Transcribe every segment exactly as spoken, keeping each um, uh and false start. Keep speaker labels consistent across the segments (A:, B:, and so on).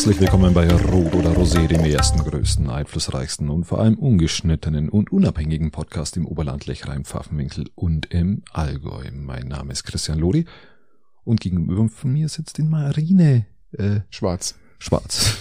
A: Herzlich willkommen bei Rot oder Rosé, dem ersten, größten, einflussreichsten und vor allem ungeschnittenen und unabhängigen Podcast im Oberland, Lechrein, Pfaffenwinkel und im Allgäu. Mein Name ist Christian Lori und gegenüber von mir sitzt die Marine äh,
B: Schwarz.
A: Schwarz.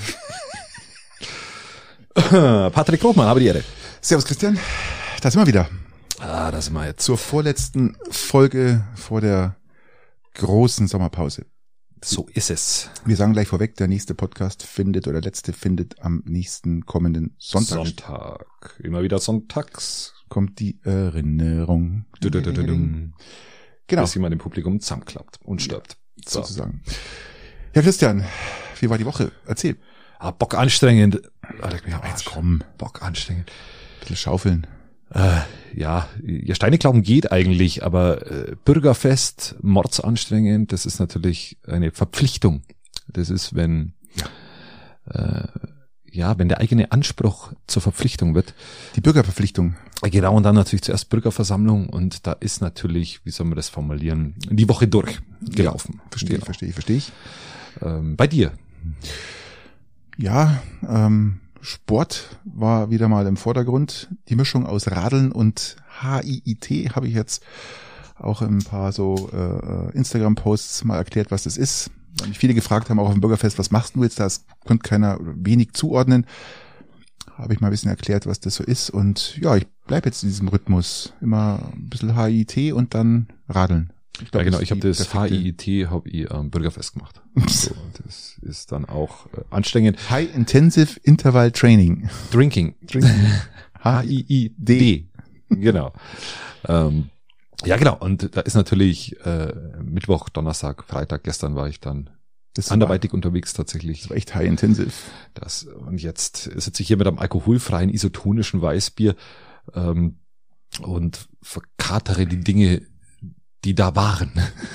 A: Patrick Krogmann, habe die Ehre.
B: Servus Christian, da sind wir wieder.
A: Ah, das sind wir jetzt.
B: Zur vorletzten Folge vor der großen Sommerpause.
A: So ist es.
B: Wir sagen gleich vorweg, der nächste Podcast findet oder letzte findet am nächsten kommenden Sonntag.
A: Sonntag. Immer wieder sonntags.
B: Kommt die Erinnerung.
A: Dü-dü-dü-dü-dü.
B: Genau.
A: Bis jemand im Publikum zusammenklappt und stirbt. So.
B: Sozusagen. Ja, Christian, wie war die Woche? Erzähl.
A: Ah, Bock anstrengend. Alter, mich am
B: Jetzt
A: Arsch.
B: komm,
A: Bock anstrengend.
B: ein bisschen schaufeln.
A: Äh, ja, ja, Steine glauben geht eigentlich, aber äh, Bürgerfest, mordsanstrengend, das ist natürlich eine Verpflichtung. Das ist, wenn ja, äh, ja wenn der eigene Anspruch zur Verpflichtung wird.
B: Die Bürgerverpflichtung.
A: Genau, und dann natürlich zuerst Bürgerversammlung und da ist natürlich, wie soll man das formulieren, die Woche durchgelaufen.
B: Ja, verstehe,
A: genau.
B: verstehe, verstehe ich.
A: Ähm, bei dir?
B: Ja, ähm, Sport war wieder mal im Vordergrund. Die Mischung aus Radeln und H I I T habe ich jetzt auch in ein paar so äh, Instagram-Posts mal erklärt, was das ist. Weil mich viele gefragt haben, auch auf dem Bürgerfest, was machst du jetzt da? Das konnte keiner wenig zuordnen. Habe ich mal ein bisschen erklärt, was das so ist. Und ja, ich bleibe jetzt in diesem Rhythmus. Immer ein bisschen H I I T und dann Radeln. Ich glaub,
A: ja genau,
B: das
A: ich habe das
B: perfekte-
A: H I I T hab ich am ähm, Bürgerfest gemacht. So, das ist dann auch äh, anstrengend.
B: High Intensive Interval Training.
A: Drinking.
B: Drinking.
A: H I I D. Genau. ähm, ja, genau. Und da ist natürlich äh, Mittwoch, Donnerstag, Freitag, gestern war ich dann
B: Das war,
A: anderweitig unterwegs tatsächlich.
B: das war echt High Intensive.
A: Das, und jetzt sitze ich hier mit einem alkoholfreien, isotonischen Weißbier ähm, und verkatere die Dinge, die da waren.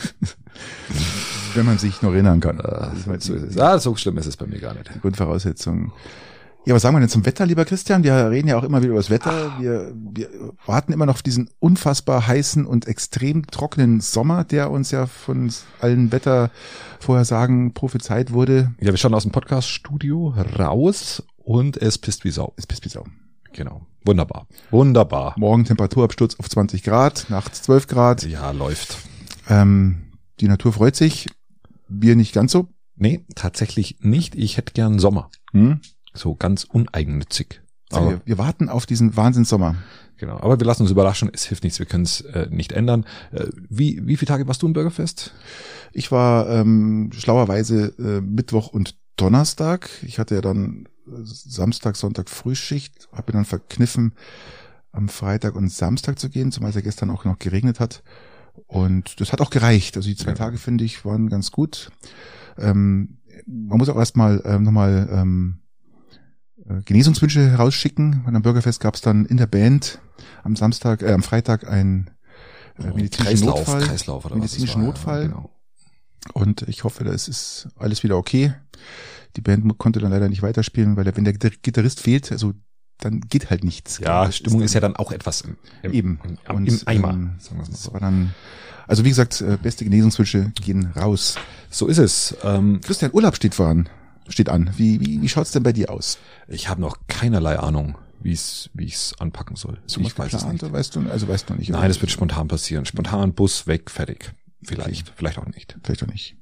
B: Wenn man sich noch erinnern kann.
A: Ah,
B: Das ist halt
A: so,
B: die-
A: ist es. Ah, so schlimm ist es bei mir gar nicht.
B: die Grundvoraussetzung. Ja, was sagen wir denn zum Wetter, lieber Christian? Wir reden ja auch immer wieder über das Wetter. Wir, wir warten immer noch auf diesen unfassbar heißen und extrem trockenen Sommer, der uns ja von allen Wettervorhersagen prophezeit wurde.
A: Ja, wir schauen aus dem Podcast-Studio raus und es pisst wie Sau.
B: Es pisst wie Sau.
A: Genau. Wunderbar. Wunderbar.
B: Morgen Temperaturabsturz auf zwanzig Grad, nachts zwölf Grad.
A: Ja, läuft.
B: Ähm, die Natur freut sich. Wir nicht ganz so.
A: Nee, tatsächlich nicht. Ich hätte gern Sommer.
B: Hm?
A: So ganz uneigennützig.
B: Aber
A: Aber,
B: wir, wir warten auf diesen Wahnsinnssommer.
A: genau. Aber wir lassen uns überraschen. Es hilft nichts. Wir können es äh, nicht ändern. Äh, wie, wie viele Tage warst du im Bürgerfest?
B: Ich war ähm, schlauerweise äh, Mittwoch und Donnerstag. Ich hatte ja dann äh, Samstag, Sonntag Frühschicht, habe mir dann verkniffen, am Freitag und Samstag zu gehen, zumal es ja gestern auch noch geregnet hat. Und das hat auch gereicht. Also die zwei
A: Ja.
B: Tage, finde ich, waren ganz gut. Ähm, man muss auch erstmal ähm, nochmal ähm, äh, Genesungswünsche herausschicken. Und am Bürgerfest gab es dann in der Band am Samstag, äh, am Freitag ein äh, medizinischen
A: Kreislauf,
B: Notfall.
A: Kreislauf oder
B: medizinischen
A: was das war.
B: Notfall.
A: Ja, genau.
B: Und ich hoffe, das ist alles wieder okay. Die Band konnte dann leider nicht weiterspielen, weil der, wenn der Gitarrist fehlt, also dann geht halt nichts.
A: Ja,
B: Das
A: Stimmung ist,
B: dann
A: ja dann auch etwas im, im,
B: eben
A: im, im,
B: Und,
A: im Eimer.
B: ähm,
A: sagen wir's mal
B: Das
A: so.
B: war dann, also wie gesagt, äh, beste Genesungswünsche gehen raus.
A: so ist es. Ähm,
B: Christian, Urlaub steht voran, steht an. Wie wie wie schaut's denn bei dir aus?
A: ich habe noch keinerlei Ahnung, wie es wie ich's anpacken soll.
B: Hast du
A: ich
B: was
A: weiß es
B: geplant,
A: nicht.
B: oder weißt du? Also weißt du noch nicht.
A: Nein,
B: oder?
A: das wird spontan passieren. Spontan Bus weg, fertig. Vielleicht, vielleicht auch nicht.
B: Vielleicht auch nicht.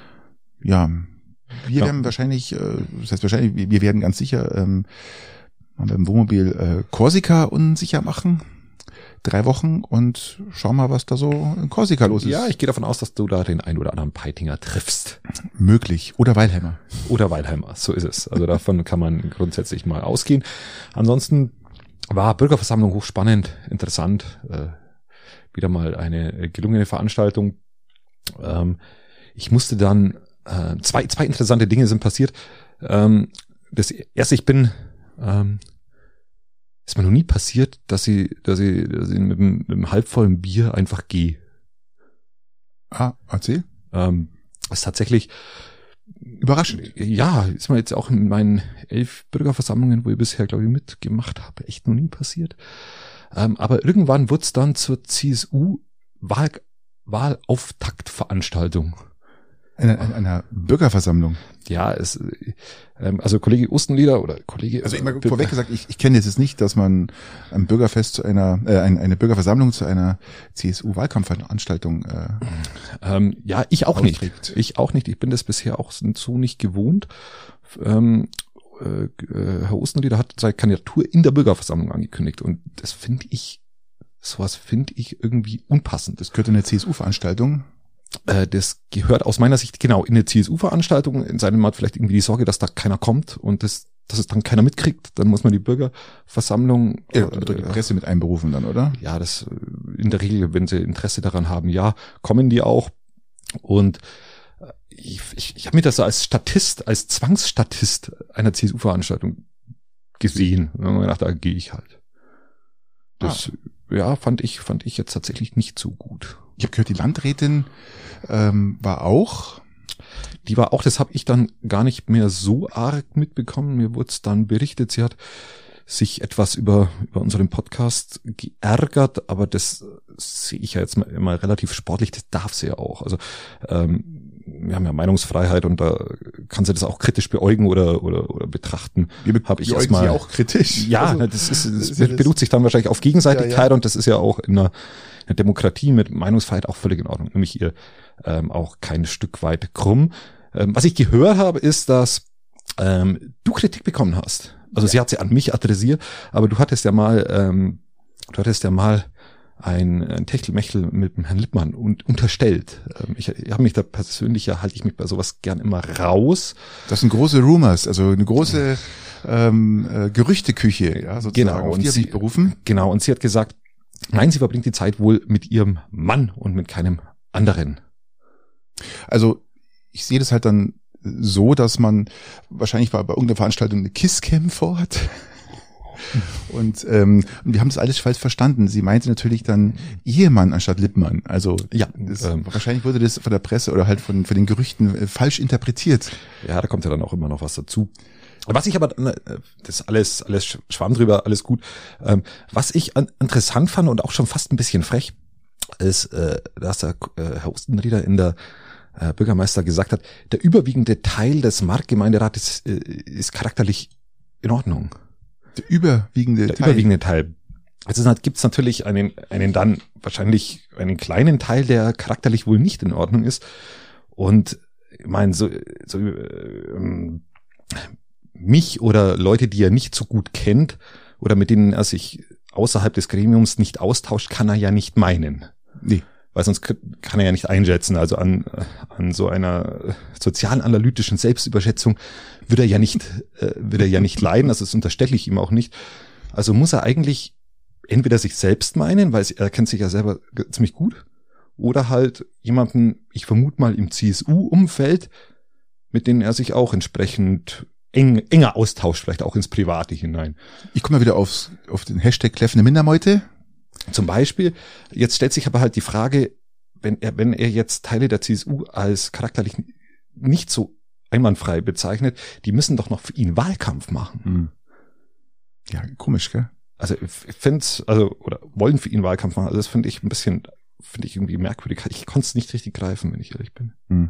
B: Ja, wir
A: Ja.
B: werden wahrscheinlich, äh, das heißt wahrscheinlich, wir- wir werden ganz sicher ähm, mal beim Wohnmobil äh, Korsika unsicher machen. Drei Wochen und schau mal, was da so in Korsika los ist.
A: Ja, ich gehe davon aus, dass du da den ein oder anderen Peitinger triffst.
B: Möglich. Oder Weilheimer.
A: Oder Weilheimer, so ist es. Also davon kann man grundsätzlich mal ausgehen. Ansonsten war Bürgerversammlung hochspannend, interessant. Äh, wieder mal eine gelungene Veranstaltung. Ähm, ich musste dann, äh, zwei, zwei interessante Dinge sind passiert. Ähm, das erste, ich bin, ähm, ist mir noch nie passiert, dass ich, dass ich, dass ich mit, einem, mit einem halbvollen Bier einfach gehe.
B: Ah, erzähl.
A: Ähm, ist tatsächlich,
B: Überraschend.
A: ja, ist mir jetzt auch in meinen elf Bürgerversammlungen, wo ich bisher, glaube ich, mitgemacht habe, echt noch nie passiert. Ähm, aber irgendwann wurde es dann zur C S U-Wahl, Wahlauftaktveranstaltung.
B: Einer, einer Bürgerversammlung.
A: Ja, es, ähm, also Kollege Ostenlieder oder Kollege.
B: Also immer vorweg gesagt, ich, ich kenne jetzt nicht, dass man ein Bürgerfest zu einer, äh, eine, eine Bürgerversammlung zu einer C S U-Wahlkampfveranstaltung. Äh,
A: ähm, ja, ich auch austrägt. nicht. Ich auch nicht. Ich bin das bisher auch so nicht gewohnt. Ähm, äh, Herr Ostenlieder hat seine Kandidatur in der Bürgerversammlung angekündigt und das finde ich, sowas finde ich irgendwie unpassend.
B: Das gehört in eine C S U-Veranstaltung.
A: Das gehört aus meiner Sicht genau in eine C S U-Veranstaltung, in seinem Mal vielleicht irgendwie die Sorge, dass da keiner kommt und das, dass es dann keiner mitkriegt. Dann muss man die Bürgerversammlung
B: ja, oder die Presse mit einberufen dann, oder?
A: Ja, das in der Regel, wenn sie Interesse daran haben, ja, kommen die auch. Und ich, ich, ich habe mir das so als Statist, als Zwangsstatist einer C S U-Veranstaltung gesehen. Und dann habe ich gedacht, da gehe ich halt. Das ah. ja, fand ich, fand ich jetzt tatsächlich nicht so gut.
B: Ich habe gehört, die Landrätin ähm, war auch.
A: Die war auch, das habe ich dann gar nicht mehr so arg mitbekommen. Mir wurde es dann berichtet, sie hat sich etwas über über unseren Podcast geärgert, aber das sehe ich ja jetzt mal immer relativ sportlich, das darf sie ja auch. Also ähm, wir haben ja Meinungsfreiheit und da kann sie das auch kritisch beäugen oder oder oder betrachten.
B: Habe ich erstmal sie auch kritisch.
A: Ja, also, das ist das, das beruht sich dann wahrscheinlich auf Gegenseitigkeit ja, ja. Und das ist ja auch in einer, in einer Demokratie mit Meinungsfreiheit auch völlig in Ordnung. Nämlich ihr ähm, auch kein Stück weit krumm. Ähm, was ich gehört habe, ist, dass ähm, du Kritik bekommen hast. Also ja. Sie hat sie an mich adressiert, aber du hattest ja mal, ähm, du hattest ja mal ein, ein Techtelmechtel mit dem Herrn Lippmann und unterstellt. Ähm, ich ich habe mich da persönlich, ja halte ich mich bei sowas gern immer raus.
B: Das sind große Rumors, also eine große ähm, äh, Gerüchteküche, ja, sozusagen.
A: Genau.
B: Auf die habe ich berufen.
A: Genau. Und sie hat gesagt, nein, sie verbringt die Zeit wohl mit ihrem Mann und mit keinem anderen.
B: Also ich sehe das halt dann so, dass man wahrscheinlich war bei irgendeiner Veranstaltung eine Kisscam vorhat. Und, ähm, und wir haben das alles falsch verstanden. Sie meinte natürlich dann Ehemann anstatt Lippmann. Also
A: ja,
B: das, ähm, wahrscheinlich wurde das von der Presse oder halt von, von den Gerüchten äh, falsch interpretiert.
A: Ja, da kommt ja dann auch immer noch was dazu. Was ich aber, das ist alles, alles Schwamm drüber, alles gut. Ähm, was ich an, interessant fand und auch schon fast ein bisschen frech, ist, äh, dass der äh, Herr Ostenrieder in der äh, Bürgermeister gesagt hat, der überwiegende Teil des Marktgemeinderates äh, ist charakterlich in Ordnung.
B: Der überwiegende
A: der
B: Teil.
A: überwiegende Teil. Also gibt es natürlich einen, einen dann wahrscheinlich einen kleinen Teil, der charakterlich wohl nicht in Ordnung ist. Und ich meine, so, so ähm, mich oder Leute, die er nicht so gut kennt oder mit denen er sich außerhalb des Gremiums nicht austauscht, kann er ja nicht meinen.
B: Nee.
A: Weil sonst kann er ja nicht einschätzen. Also an, an so einer sozialanalytischen Selbstüberschätzung würde er ja nicht, äh, würde er ja nicht leiden. Also das unterstelle ich ihm auch nicht. Also muss er eigentlich entweder sich selbst meinen, weil er kennt sich ja selber ziemlich gut, oder halt jemanden, ich vermute mal im C S U-Umfeld, mit denen er sich auch entsprechend eng, enger austauscht, vielleicht auch ins Private hinein.
B: Ich komme mal wieder aufs, auf den Hashtag Kläffende Mindermeute.
A: Zum Beispiel, jetzt stellt sich aber halt die Frage, wenn er, wenn er jetzt Teile der C S U als charakterlich nicht so einwandfrei bezeichnet, die müssen doch noch für ihn Wahlkampf machen.
B: Hm. Ja, komisch, gell?
A: Also ich finde es, also, oder wollen für ihn Wahlkampf machen, also das finde ich ein bisschen, finde ich irgendwie merkwürdig. Ich konnte es nicht richtig greifen, wenn ich ehrlich bin.
B: Hm.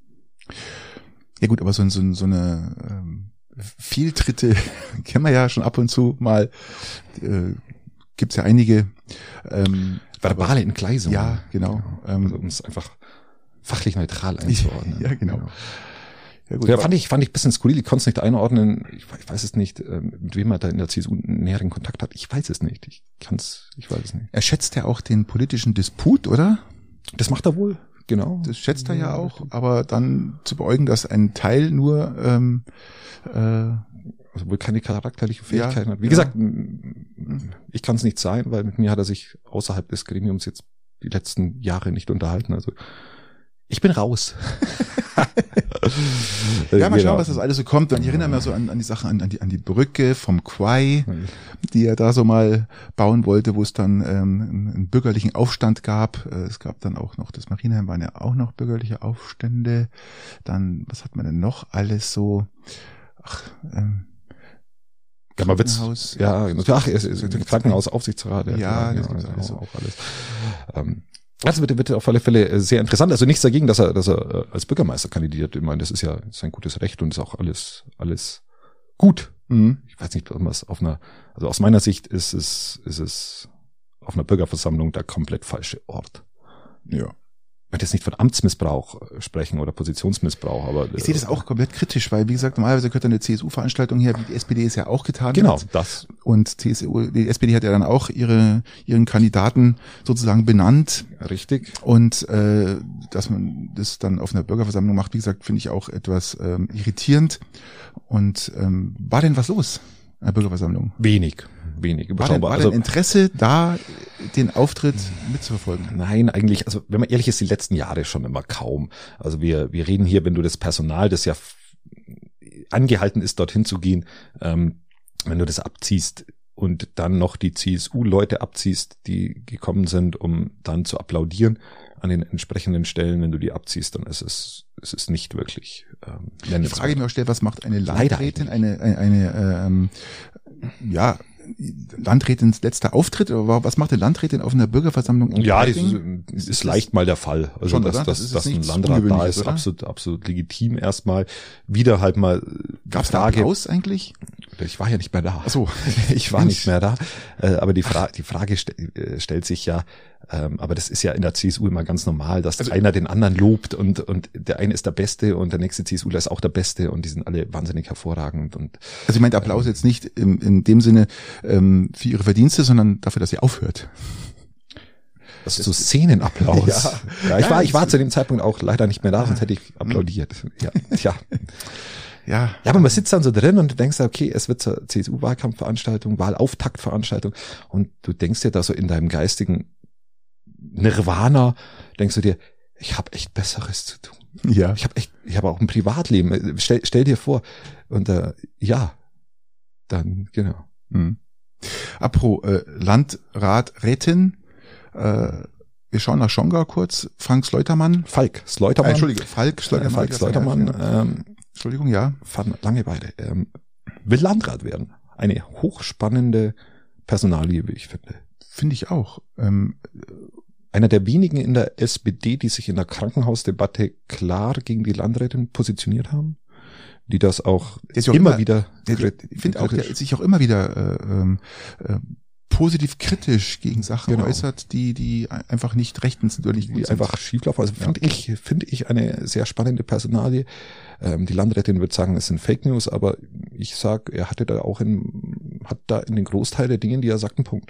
B: Ja gut, aber so, so, so eine ähm, Fehltritte kennen wir ja schon ab und zu mal. Äh, Gibt's ja einige
A: ähm, verbale Entgleisungen.
B: Ja, genau.
A: Ähm, also, um es einfach fachlich neutral einzuordnen.
B: Ja, genau.
A: genau. Ja, gut, ja, fand ich fand ich ein bisschen skurril. Ich konnte es nicht einordnen. Ich, ich weiß es nicht, mit wem er da in der C S U einen näheren Kontakt hat. Ich weiß es nicht. Ich kann's, ich weiß es nicht.
B: Er schätzt ja auch den politischen Disput, oder?
A: Das macht er wohl. Genau.
B: Das schätzt er ja auch. Aber dann zu beäugen, dass ein Teil nur ähm, äh,
A: also wohl keine charakterliche Fähigkeiten
B: ja,
A: hat. Wie
B: ja.
A: gesagt, ich kann es nicht sein, weil mit mir hat er sich außerhalb des Gremiums jetzt die letzten Jahre nicht unterhalten. Also ich bin raus.
B: Ja, mal schauen, was das alles so kommt. Und ich erinnere mich so an, an die Sache, an, an, die, an die Brücke vom Quai, die er da so mal bauen wollte, wo es dann ähm, einen, einen bürgerlichen Aufstand gab. Es gab dann auch noch, das Marienheim waren ja auch noch bürgerliche Aufstände. Dann, was hat man denn noch alles so? Ach, ähm,
A: Ja, man wird's, ja, ach, es ist Krankenhausaufsichtsrat,
B: ja,
A: ja,
B: das
A: ja,
B: gibt's alles
A: auch,
B: so.
A: auch alles. Ähm, Das wird, wird auf alle Fälle sehr interessant. Also nichts dagegen, dass er, dass er als Bürgermeister kandidiert. Ich meine, das ist ja sein gutes Recht und ist auch alles, alles gut.
B: Mhm.
A: Ich weiß nicht, ob man es auf einer, also aus meiner Sicht ist es, ist es auf einer Bürgerversammlung der komplett falsche Ort.
B: Ja.
A: Ich möchte jetzt nicht von Amtsmissbrauch sprechen oder Positionsmissbrauch, aber
B: ich sehe das auch komplett kritisch, weil wie gesagt, normalerweise gehört eine C S U-Veranstaltung her, wie die S P D es ja auch getan
A: genau,
B: hat.
A: Genau, das.
B: Und C S U, die S P D hat ja dann auch ihre ihren Kandidaten sozusagen benannt.
A: Richtig.
B: Und äh, dass man das dann auf einer Bürgerversammlung macht, wie gesagt, finde ich auch etwas ähm, irritierend. Und ähm, war denn was los an der Bürgerversammlung?
A: Wenig. Wenig,
B: überschaubar. War denn, war
A: also,
B: denn Interesse da, den Auftritt mitzuverfolgen?
A: Nein, eigentlich, also wenn man ehrlich ist, die letzten Jahre schon immer kaum. Also wir wir reden hier, wenn du das Personal, das ja angehalten ist, dorthin zu gehen, ähm, wenn du das abziehst und dann noch die C S U-Leute abziehst, die gekommen sind, um dann zu applaudieren an den entsprechenden Stellen, wenn du die abziehst, dann ist es es ist nicht wirklich ähm,
B: nennenswert. Die Frage, die mir auch stellt, was macht eine Landrätin, eine, eine, eine ähm, ja, Landrätins letzter Auftritt, oder was macht eine Landrätin auf einer Bürgerversammlung?
A: Ja, das ist, ist, ist leicht mal der Fall. Also
B: schon,
A: dass,
B: dass,
A: dass,
B: das
A: dass ein Landrat da ist, oder? absolut, absolut legitim erstmal. Wieder halt mal.
B: Gab's da Applaus eigentlich?
A: Ich war ja nicht mehr da.
B: Ach so,
A: ich war nicht mehr da. Aber die Frage, die Frage stellt sich ja. Aber das ist ja in der C S U immer ganz normal, dass also, einer den anderen lobt und und der eine ist der Beste und der nächste CSUler ist auch der Beste und die sind alle wahnsinnig hervorragend. Und
B: also ich meine Applaus ähm, jetzt nicht im, in dem Sinne ähm, für ihre Verdienste, sondern dafür, dass sie aufhört.
A: Das ist so Szenenapplaus. Ja, ja, ich ja, war ich war zu dem Zeitpunkt auch leider nicht mehr da, sonst hätte ich applaudiert. Ja, tja.
B: Ja.
A: Ja, aber man sitzt dann so drin und du denkst, okay, es wird zur C S U-Wahlkampfveranstaltung, Wahlauftaktveranstaltung und du denkst dir da so in deinem geistigen Nirvana, denkst du dir, ich habe echt Besseres zu tun.
B: Ja.
A: Ich habe echt, ich habe auch ein Privatleben. Stell, stell dir vor. Und äh, ja, dann genau.
B: Hm. Apro äh, Landrat Rätin, äh, wir schauen nach Schongau kurz. Frank Sleutermann.
A: Falk Sleutermann. Äh,
B: Entschuldige, Falk Sleutermann.
A: Falk Sleutermann. Ähm,
B: Entschuldigung, ja.
A: Fanden lange beide. Ähm, will Landrat werden. Eine hochspannende Personalie, wie ich finde.
B: Finde ich auch. Ähm,
A: Einer der wenigen in der S P D, die sich in der Krankenhausdebatte klar gegen die Landrätin positioniert haben, die das auch, auch immer, immer wieder,
B: der, ich finde auch, der sich auch immer wieder äh, äh, positiv kritisch gegen Sachen genau. äußert, die die einfach nicht rechtens oder nicht
A: die sind. Einfach schieflaufen. Also finde ja. ich finde ich eine sehr spannende Personalie. Ähm, die Landrätin wird sagen, es sind Fake News, aber ich sag, er hatte da auch in hat da in den Großteil der Dinge, die er sagt, einen Punkt.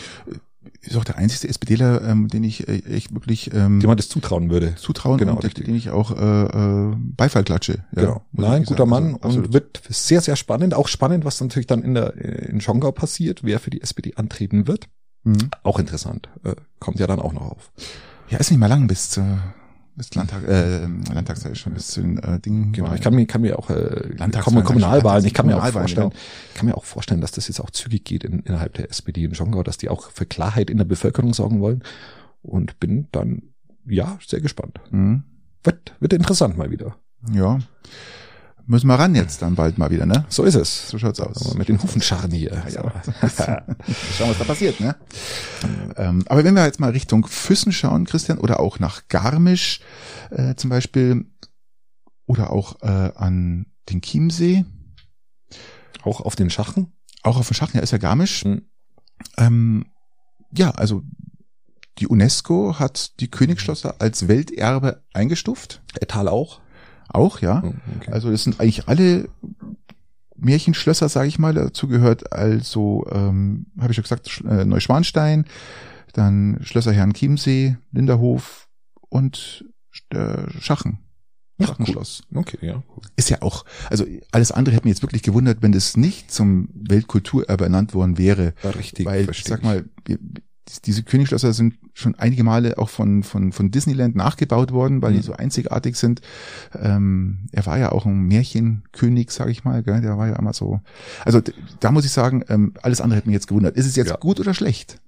B: Ist auch der einzige SPDler, ähm, den ich äh, echt wirklich ähm,
A: dem man das zutrauen würde.
B: Zutrauen
A: genau,
B: und den, den ich auch äh, äh, Beifall klatsche. Ja,
A: genau. Nein, guter sagen. Mann also, und wird sehr, sehr spannend. Auch spannend, was natürlich dann in der in Schongau passiert, wer für die S P D antreten wird. Mhm. Auch interessant. Äh, kommt ja dann auch noch auf.
B: Ja, ist nicht mal lang bis zur bis Landtag, äh, Landtagswahl schon bis zu den äh, Dingen.
A: Genau, ich kann mir, kann mir auch äh, Kommunalwahlen, ich kann mir auch vorstellen, genau. kann mir auch vorstellen, dass das jetzt auch zügig geht in, innerhalb der S P D in Schongau, dass die auch für Klarheit in der Bevölkerung sorgen wollen und bin dann ja sehr gespannt. Mhm. Wird, wird interessant mal wieder.
B: Ja. Müssen wir ran jetzt dann bald mal wieder, ne?
A: So ist es.
B: So schaut's aus.
A: Aber mit den Hufenscharren hier.
B: Ja, ja. Schauen, was da passiert, ne? ähm, aber wenn wir jetzt mal Richtung Füssen schauen, Christian, oder auch nach Garmisch äh, zum Beispiel, oder auch äh, an den Chiemsee.
A: Auch auf den Schachen?
B: Auch auf den Schachen, ja, ist ja Garmisch.
A: Mhm.
B: Ähm, ja, also die UNESCO hat die Königsschlösser als Welterbe eingestuft.
A: Ettal auch?
B: Auch, ja.
A: Okay.
B: Also das sind eigentlich alle Märchenschlösser, sage ich mal. Dazu gehört also, ähm, habe ich schon gesagt, äh, Neuschwanstein, dann Schlösser Herrenchiemsee, Linderhof und äh, Schachen.
A: Ach,
B: Schachenschloss.
A: Cool. Okay, ja. Cool.
B: Ist ja auch, also alles andere hätte mich jetzt wirklich gewundert, wenn das nicht zum Weltkulturerbe ernannt worden wäre.
A: Ja, richtig.
B: Weil, ich sag mal, wir, diese Königsschlösser sind schon einige Male auch von von von Disneyland nachgebaut worden, weil mhm. die so einzigartig sind. Ähm, er war ja auch ein Märchenkönig, sage ich mal. Gell? Der war ja immer so. Also da muss ich sagen, ähm, alles andere hätte mich jetzt gewundert. Ist es jetzt ja. gut oder schlecht?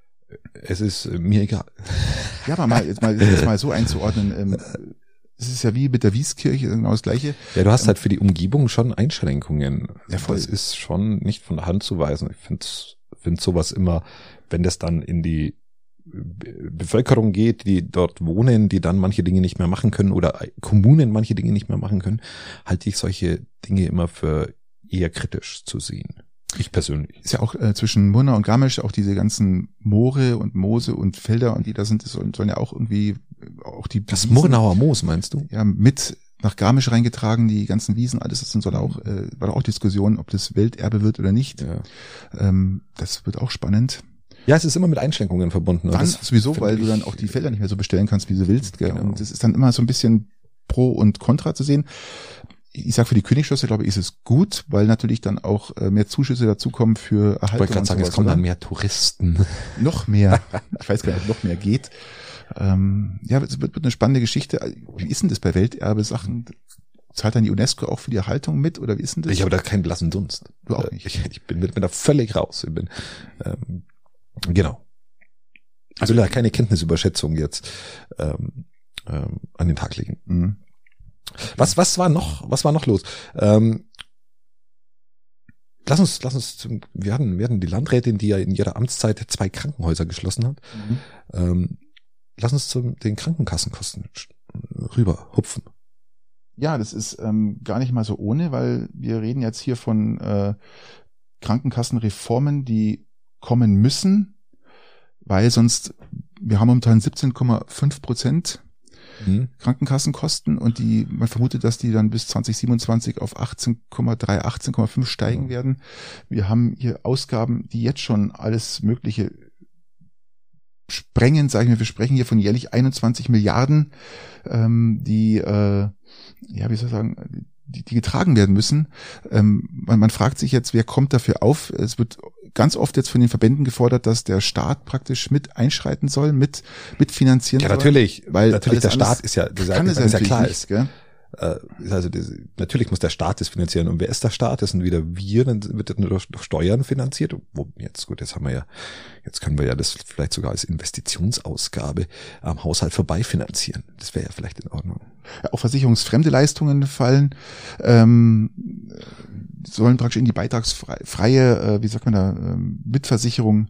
A: Es ist äh, mir egal.
B: Ja, aber mal jetzt mal jetzt mal so einzuordnen. Ähm, es ist ja wie mit der Wieskirche genau das Gleiche.
A: Ja, du hast halt für die Umgebung schon Einschränkungen.
B: Ja, voll.
A: Das ist schon nicht von der Hand zu weisen. Ich finde finde sowas immer, wenn das dann in die Bevölkerung geht, die dort wohnen, die dann manche Dinge nicht mehr machen können oder Kommunen manche Dinge nicht mehr machen können, halte ich solche Dinge immer für eher kritisch zu sehen. Ich persönlich.
B: Ist ja auch äh, zwischen Murnau und Garmisch auch diese ganzen Moore und Moose und Felder und die da sind, das sollen, sollen ja auch irgendwie auch die
A: Das
B: Wiesen,
A: Murnauer Moos, meinst du?
B: ja, mit nach Garmisch reingetragen, die ganzen Wiesen, alles das sind soll auch, äh, war auch Diskussion, ob das Welterbe wird oder nicht.
A: Ja.
B: Ähm, das wird auch spannend.
A: Ja, es ist immer mit Einschränkungen verbunden.
B: Dann
A: das
B: sowieso, weil du
A: ich,
B: dann auch die Felder nicht mehr so bestellen kannst, wie du willst. Gell?
A: Genau.
B: Und das ist dann immer so ein bisschen Pro und Contra zu sehen. Ich sag für die Königschlösser, glaube ich, ist es gut, weil natürlich dann auch äh, mehr Zuschüsse dazukommen für Erhaltung.
A: Ich wollte gerade sagen,
B: sowas,
A: es kommen
B: oder?
A: dann mehr Touristen.
B: Noch mehr. Ich weiß gar nicht, ob noch mehr geht. Ähm, ja, es wird, wird eine spannende Geschichte. Wie ist denn das bei Welterbe-Sachen? Zahlt dann die UNESCO auch für die Erhaltung mit oder wie ist denn das?
A: Ich habe da keinen blassen Dunst.
B: Du auch nicht.
A: Ich, ich bin, bin da völlig raus. Ich bin, ähm, genau. Also da keine Kenntnisüberschätzung jetzt ähm, ähm, an den Tag legen.
B: Mhm.
A: Was, was war noch, was war noch los? Ähm, lass uns, lass uns, zum, wir hatten, wir hatten die Landrätin, die ja in ihrer Amtszeit zwei Krankenhäuser geschlossen hat.
B: Mhm.
A: Ähm, lass uns zu den Krankenkassenkosten rüber hupfen.
B: Ja, das ist ähm, gar nicht mal so ohne, weil wir reden jetzt hier von äh, Krankenkassenreformen, die kommen müssen, weil sonst, wir haben momentan siebzehn Komma fünf Prozent
A: Mhm.
B: Krankenkassenkosten und die, man vermutet, dass die dann bis zwanzig siebenundzwanzig auf achtzehn Komma drei, achtzehn Komma fünf steigen
A: Mhm.
B: werden. Wir haben hier Ausgaben, die jetzt schon alles Mögliche sprengen, sage ich mir, wir sprechen hier von jährlich einundzwanzig Milliarden, ähm, die, äh, ja, wie soll ich sagen, die, die getragen werden müssen. Ähm, man, man fragt sich jetzt, wer kommt dafür auf? Es wird ganz oft jetzt von den Verbänden gefordert, dass der Staat praktisch mit einschreiten soll, mit mitfinanzieren
A: Ja,
B: soll.
A: natürlich,
B: weil
A: natürlich der
B: alles
A: Staat ist ja, das
B: kann es
A: ist ja
B: natürlich
A: klar
B: nicht,
A: ist.
B: gell?
A: Äh, also das, natürlich muss der Staat das finanzieren. Und wer ist der Staat? Das sind wieder wir, dann wird das nur durch, durch Steuern finanziert. Wo, jetzt gut, jetzt haben wir ja, jetzt können wir ja das vielleicht sogar als Investitionsausgabe am Haushalt vorbei finanzieren. Das wäre ja vielleicht in Ordnung.
B: Ja, auch versicherungsfremde Leistungen fallen, ähm, sollen praktisch in die beitragsfreie, äh, wie sagt man da, ähm, Mitversicherung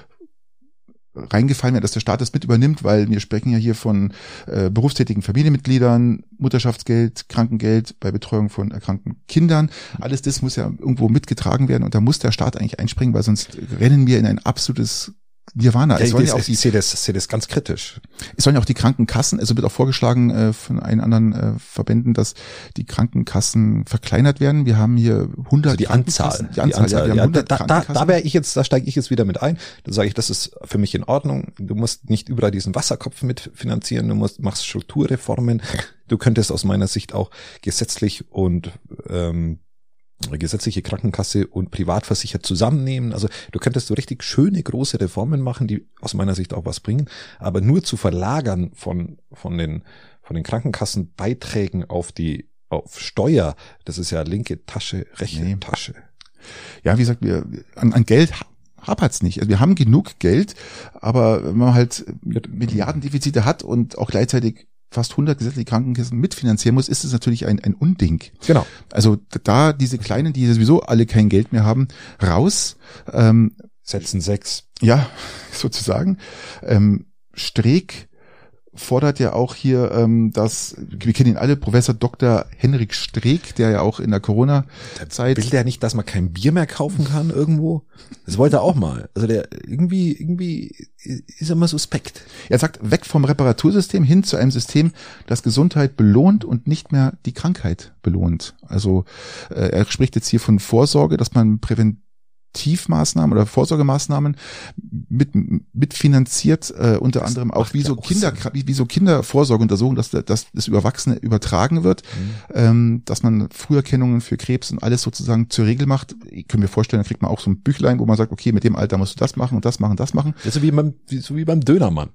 B: reingefallen werden, dass der Staat das mit übernimmt, weil wir sprechen ja hier von äh, berufstätigen Familienmitgliedern, Mutterschaftsgeld, Krankengeld bei Betreuung von erkrankten Kindern. Alles das muss ja irgendwo mitgetragen werden und da muss der Staat eigentlich einspringen, weil sonst rennen wir in ein absolutes Nirvana.
A: Ja,
B: es
A: ich,
B: sollen
A: das,
B: ja auch die,
A: ich sehe das, sehe das ganz kritisch.
B: es sollen ja auch die Krankenkassen, also wird auch vorgeschlagen äh, von einen anderen äh, Verbänden, dass die Krankenkassen verkleinert werden. Wir haben hier hundert
A: Also die Anzahl,
B: die Anzahl,
A: die Anzahl,
B: ja, wir haben
A: ja,
B: hundert
A: da, da,
B: Krankenkassen.
A: da wäre ich jetzt, da steige ich jetzt wieder mit ein. Da sage ich, das ist für mich in Ordnung. Du musst nicht überall diesen Wasserkopf mitfinanzieren. Du musst machst Strukturreformen. Du könntest aus meiner Sicht auch gesetzlich und ähm, gesetzliche Krankenkasse und privatversichert zusammennehmen. Also du könntest so richtig schöne große Reformen machen, die aus meiner Sicht auch was bringen, aber nur zu verlagern von von den von den Krankenkassenbeiträgen auf die auf Steuer, das ist ja linke Tasche, rechte
B: Nee.
A: Tasche.
B: Ja, wie gesagt, wir an, an Geld hapert's nicht. Also wir haben genug Geld, aber wenn man halt Milliardendefizite hat und auch gleichzeitig fast hundert gesetzliche Krankenkassen mitfinanzieren muss, ist es natürlich ein, ein Unding.
A: Genau.
B: Also da diese Kleinen, die sowieso alle kein Geld mehr haben, raus. Ähm,
A: Setzen sechs.
B: ja, sozusagen. Ähm, Streeck fordert ja auch hier, ähm, dass, wir kennen ihn alle, Professor Doktor Henrik Streeck, der ja auch in der Corona-Zeit...
A: Will der nicht, dass man kein Bier mehr kaufen kann irgendwo? Das wollte er auch mal. Also der irgendwie, irgendwie ist er immer suspekt.
B: Er sagt, weg vom Reparatursystem hin zu einem System, das Gesundheit belohnt und nicht mehr die Krankheit belohnt. Also äh, er spricht jetzt hier von Vorsorge, dass man Präventivmaßnahmen oder Vorsorgemaßnahmen mit mitfinanziert, äh, unter
A: Das
B: anderem auch
A: macht
B: wie
A: ja
B: so
A: auch
B: Kinder,
A: Sinn.
B: wie, wie so Kindervorsorgeuntersuchungen, dass, dass das über Erwachsene übertragen wird,
A: Mhm.
B: ähm, dass man Früherkennungen für Krebs und alles sozusagen zur Regel macht. Ich kann mir vorstellen, da kriegt man auch so ein Büchlein, wo man sagt, okay, mit dem Alter musst du das machen und das machen, das machen.
A: Das ist so wie beim, wie, so wie beim Dönermann.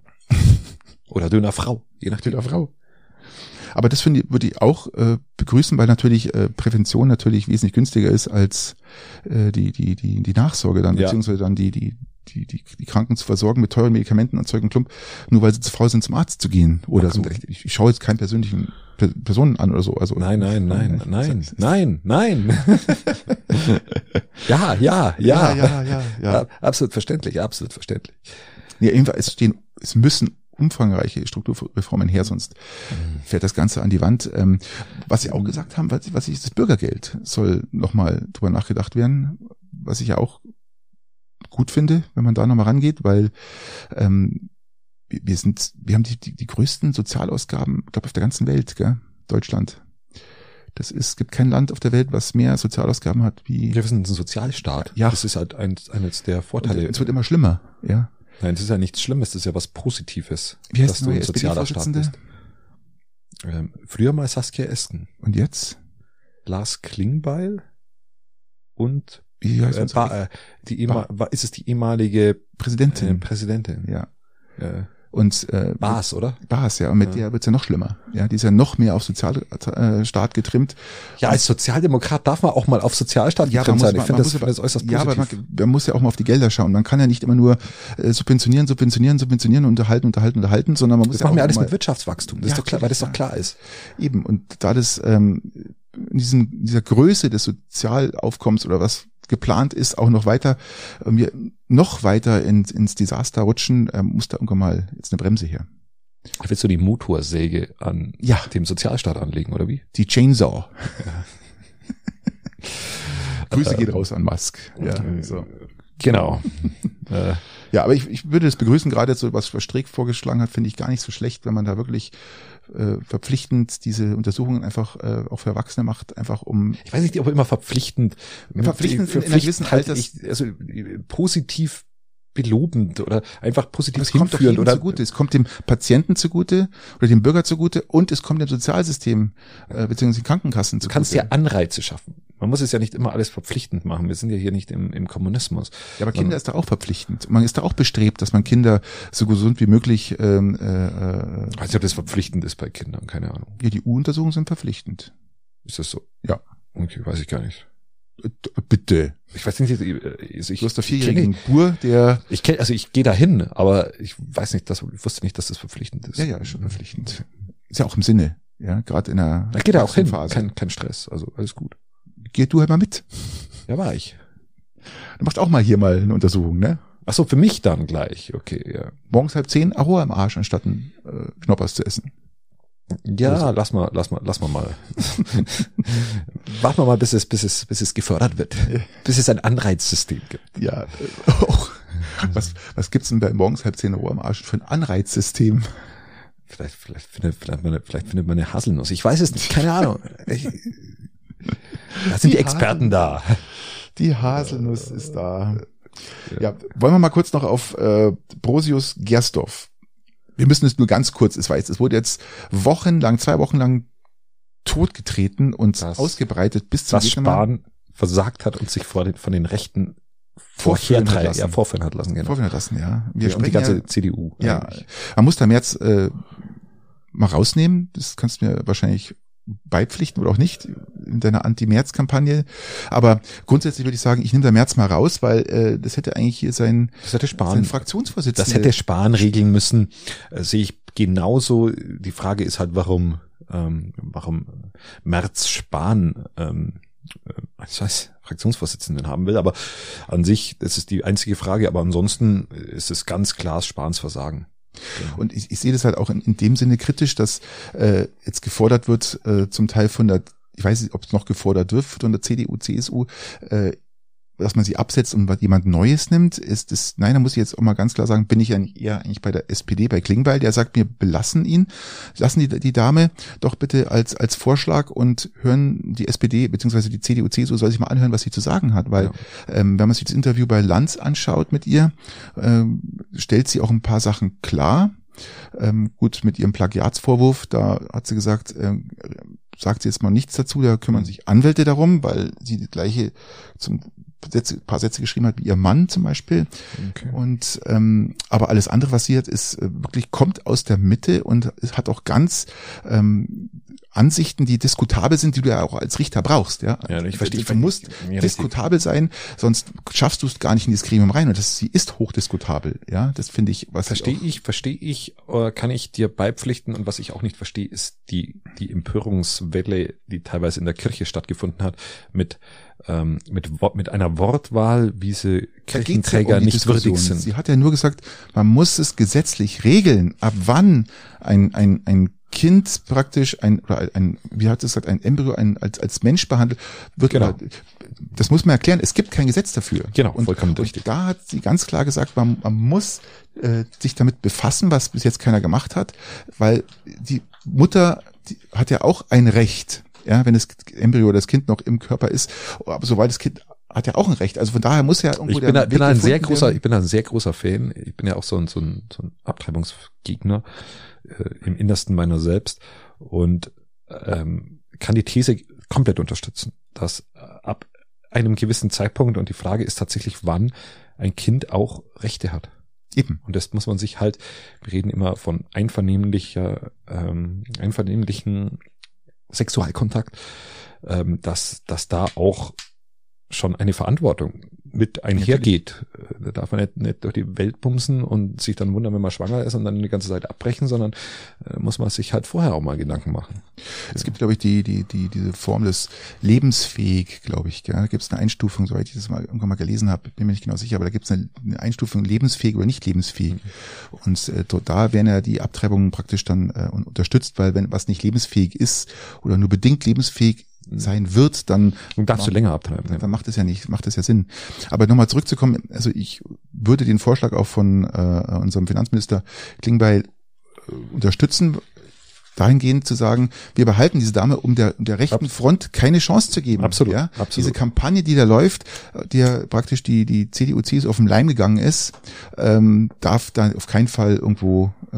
A: Oder Dönerfrau, je nachdem.
B: Der Frau. Aber das finde ich, würde ich auch äh, begrüßen, weil natürlich äh, Prävention natürlich wesentlich günstiger ist als äh, die die die die Nachsorge dann,
A: Ja.
B: beziehungsweise dann die die die die die Kranken zu versorgen mit teuren Medikamenten und Zeug und Klump, nur weil sie zu faul sind, zum Arzt zu gehen oder so.
A: Vollkommen richtig.
B: Ich, ich schaue jetzt keinen persönlichen Pe- Personen an oder so. Also
A: Nein, nein, nein, nein, nein, nein. ja, ja, ja.
B: ja, ja, ja, ja.
A: Ja, absolut verständlich, absolut verständlich.
B: Ja, es stehen, es müssen umfangreiche Strukturreformen her, sonst mhm. fährt das Ganze an die Wand. Ähm, was Sie auch gesagt haben, was, was ist das Bürgergeld, soll nochmal drüber nachgedacht werden, was ich ja auch gut finde, wenn man da nochmal rangeht, weil ähm, wir sind, wir haben die, die, die größten Sozialausgaben, ich glaube, auf der ganzen Welt, gell? Deutschland. Das ist, es gibt kein Land auf der Welt, was mehr Sozialausgaben hat wie.
A: Wir sind ein Sozialstaat.
B: Ja.
A: Das ist halt ein, eines der Vorteile.
B: Und es wird immer schlimmer, ja.
A: Nein, das ist ja nichts Schlimmes, das ist ja was Positives.
B: Wie heißt
A: dass
B: die
A: du
B: neue
A: ein sozialer Staat bist. Ähm, früher mal Saskia Esken.
B: Und jetzt?
A: Lars Klingbeil und
B: Wie heißt
A: äh, ba, äh, die ehemal, ba. ist es die ehemalige
B: Präsidentin?
A: Äh, Präsidentin.
B: Ja.
A: Äh,
B: Und äh,
A: Baas, oder?
B: Baas, ja. Und mit
A: ja.
B: der wird's ja noch schlimmer. Ja, die ist ja noch mehr auf Sozialstaat getrimmt.
A: Ja, als Sozialdemokrat darf man auch mal auf Sozialstaat
B: ja,
A: getrimmt sein.
B: Man,
A: ich finde das,
B: find
A: aber, das äußerst
B: ja,
A: positiv.
B: aber man, man muss ja auch mal auf die Gelder schauen. Man kann ja nicht immer nur äh, subventionieren, subventionieren, subventionieren, unterhalten, unterhalten, unterhalten, sondern man muss
A: das
B: ja
A: machen
B: auch
A: wir alles
B: mal,
A: mit Wirtschaftswachstum. Das
B: ja,
A: ist doch klar, weil das
B: ja.
A: doch klar ist.
B: Eben. Und da das ähm, in diesen, dieser Größe des Sozialaufkommens oder was geplant ist, auch noch weiter, wir ähm, noch weiter ins, ins Desaster rutschen, ähm, muss da irgendwann mal jetzt eine Bremse her.
A: Willst du die Motorsäge an
B: ja.
A: dem Sozialstaat anlegen, oder wie?
B: Die Chainsaw.
A: Ja.
B: Grüße geht raus an Musk. Ja, so.
A: Genau.
B: Ja, aber ich, ich würde das begrüßen, gerade jetzt so, was Streeck vorgeschlagen hat, finde ich gar nicht so schlecht, wenn man da wirklich äh, verpflichtend diese Untersuchungen einfach äh, auch für Erwachsene macht, einfach um...
A: Ich weiß nicht, ob immer verpflichtend...
B: Verpflichtend in, in einer gewissen Alters...
A: Ich, also positiv belobend oder einfach positiv
B: es kommt
A: hinführend. Oder
B: zugute. Es kommt dem Patienten zugute oder dem Bürger zugute und es kommt dem Sozialsystem äh, beziehungsweise den Krankenkassen zugute.
A: Du kannst ja Anreize schaffen. Man muss es ja nicht immer alles verpflichtend machen. Wir sind ja hier nicht im, im Kommunismus.
B: Ja, aber Kinder man, ist da auch verpflichtend. Man ist da auch bestrebt, dass man Kinder so gesund wie möglich... Ähm, äh,
A: also ob das verpflichtend ist bei Kindern, keine Ahnung.
B: Ja, die U-Untersuchungen sind verpflichtend.
A: Ist das so?
B: Ja.
A: Okay, weiß ich gar nicht.
B: Bitte.
A: Ich weiß nicht, ich, ich,
B: du hast da vierjährigen Bur, der...
A: Ich kenn, also ich gehe da hin, aber ich weiß nicht, dass, ich wusste nicht, dass das verpflichtend ist.
B: Ja, ja, ist schon verpflichtend. Ist ja auch im Sinne, ja, gerade in der...
A: Da geht er auch hin, kein, kein Stress, also alles gut.
B: Geh du halt mal mit.
A: Ja, war ich.
B: Du machst auch mal hier mal eine Untersuchung, ne?
A: Ach so, für mich dann gleich, okay, ja.
B: Morgens halb zehn, Aroa im Arsch, anstatt einen äh, Knoppers zu essen.
A: Ja, also. lass mal, lass mal, lass mal mal. Warten wir mal, bis es, bis es, bis es gefördert wird. Bis es ein Anreizsystem gibt.
B: Ja, äh, oh. was, was gibt's denn bei morgens halb zehn Uhr am Arsch für ein Anreizsystem?
A: Vielleicht, vielleicht findet, vielleicht, man, vielleicht findet man eine Haselnuss. Ich weiß es nicht, keine Ahnung. Ich, da sind die, die Experten da.
B: Die Haselnuss ist da. Ja, wollen wir mal kurz noch auf äh, Brosius Gersdorf. Wir müssen es nur ganz kurz, es weiß, es wurde jetzt wochenlang, zwei Wochen lang totgetreten und das, ausgebreitet bis zum
A: was Spahn versagt hat und sich vor den, von den Rechten vorführen hat lassen. Ja, vorführen hat lassen, genau.
B: Vorführen hat lassen, ja.
A: Wir ja, und die ganze ja, C D U.
B: Ja, eigentlich. Man muss da März äh, mal rausnehmen, das kannst du mir wahrscheinlich beipflichten oder auch nicht in deiner Anti-März-Kampagne. Aber grundsätzlich würde ich sagen, ich nehme da März mal raus, weil äh, das hätte eigentlich hier sein,
A: das hätte Spahn,
B: sein Fraktionsvorsitzender.
A: Das hätte Spahn regeln müssen. Äh, sehe ich genauso. Die Frage ist halt, warum ähm, warum Merz Spahn ähm, ich weiß, Fraktionsvorsitzenden haben will. Aber an sich, das ist die einzige Frage. Aber ansonsten ist es ganz klar Spahns Versagen.
B: Genau. Und ich, ich sehe das halt auch in, in dem Sinne kritisch, dass äh, jetzt gefordert wird, äh, zum Teil von der, ich weiß nicht, ob es noch gefordert wird, von der C D U, C S U, äh, dass man sie absetzt und jemand Neues nimmt, ist das, nein, da muss ich jetzt auch mal ganz klar sagen, bin ich ja nicht eher eigentlich bei der S P D, bei Klingbeil, der sagt mir, belassen ihn, lassen die, die Dame doch bitte als, als Vorschlag und hören die S P D, beziehungsweise die C D U, C S U soll sich mal anhören, was sie zu sagen hat, weil, ja. ähm, wenn man sich das Interview bei Lanz anschaut mit ihr, ähm, stellt sie auch ein paar Sachen klar. Ähm, gut, mit ihrem Plagiatsvorwurf, da hat sie gesagt, ähm, sagt sie jetzt mal nichts dazu, da kümmern sich Anwälte darum, weil sie die gleiche zum Sätze, paar Sätze geschrieben hat wie ihr Mann zum Beispiel. Okay. Und ähm, aber alles andere, was sie hat, ist äh, wirklich kommt aus der Mitte und es hat auch ganz ähm, Ansichten, die diskutabel sind, die du ja auch als Richter brauchst. Ja,
A: ja ich verstehe.
B: Du musst ja, diskutabel sein, sonst schaffst du es gar nicht in dieses Gremium rein. Und das, sie ist hochdiskutabel. Ja, das finde ich. Was
A: verstehe ich, verstehe ich, oder kann ich dir beipflichten? Und was ich auch nicht verstehe, ist die die Empörungswelle, die teilweise in der Kirche stattgefunden hat, mit ähm, mit mit einer Wortwahl, wie sie Kirchenträger um nicht würdig sind.
B: Sie hat ja nur gesagt, man muss es gesetzlich regeln, ab wann ein ein ein Kind praktisch ein oder ein, wie hat es gesagt, ein Embryo ein, als als Mensch behandelt wird.
A: Genau.
B: Oder, das muss man erklären. Es gibt kein Gesetz dafür.
A: Genau,
B: und,
A: vollkommen richtig.
B: Und da hat sie ganz klar gesagt, man, man muss äh, sich damit befassen, was bis jetzt keiner gemacht hat, weil die Mutter die hat ja auch ein Recht, ja, wenn das Embryo oder das Kind noch im Körper ist, aber soweit das Kind hat ja auch ein Recht. Also von daher muss ja irgendwo
A: ich bin der da, bin ein sehr großer, werden. Ich bin ein sehr großer Fan. Ich bin ja auch so ein so ein, so ein Abtreibungsgegner äh, im Innersten meiner selbst und ähm, kann die These komplett unterstützen, dass ab einem gewissen Zeitpunkt, und die Frage ist tatsächlich, wann ein Kind auch Rechte hat.
B: Eben.
A: Und das muss man sich halt, wir reden immer von einvernehmlicher, ähm, einvernehmlichen Sexualkontakt, ähm, dass, dass da auch schon eine Verantwortung mit einhergeht. Da darf man nicht, nicht durch die Welt bumsen und sich dann wundern, wenn man schwanger ist und dann die ganze Zeit abbrechen, sondern äh, muss man sich halt vorher auch mal Gedanken machen.
B: Es gibt, glaube ich, die, die, die, diese Form des lebensfähig, glaube ich, ja. Da gibt es eine Einstufung, soweit ich das mal irgendwann mal gelesen habe, bin mir nicht genau sicher, aber da gibt es eine, eine Einstufung lebensfähig oder nicht lebensfähig. Mhm. Und äh, da werden ja die Abtreibungen praktisch dann äh, unterstützt, weil wenn was nicht lebensfähig ist oder nur bedingt lebensfähig sein wird, dann
A: und darfst du länger abtreiben.
B: Dann, dann macht es ja nicht, macht es ja Sinn. Aber nochmal zurückzukommen, also ich würde den Vorschlag auch von äh, unserem Finanzminister Klingbeil äh, unterstützen, dahingehend zu sagen, wir behalten diese Dame, um der, um der rechten Front keine Chance zu geben.
A: Absolut,
B: ja?
A: absolut.
B: Diese Kampagne, die da läuft, die ja praktisch die, die C D U, C S U auf den Leim gegangen ist, ähm, darf da auf keinen Fall irgendwo äh,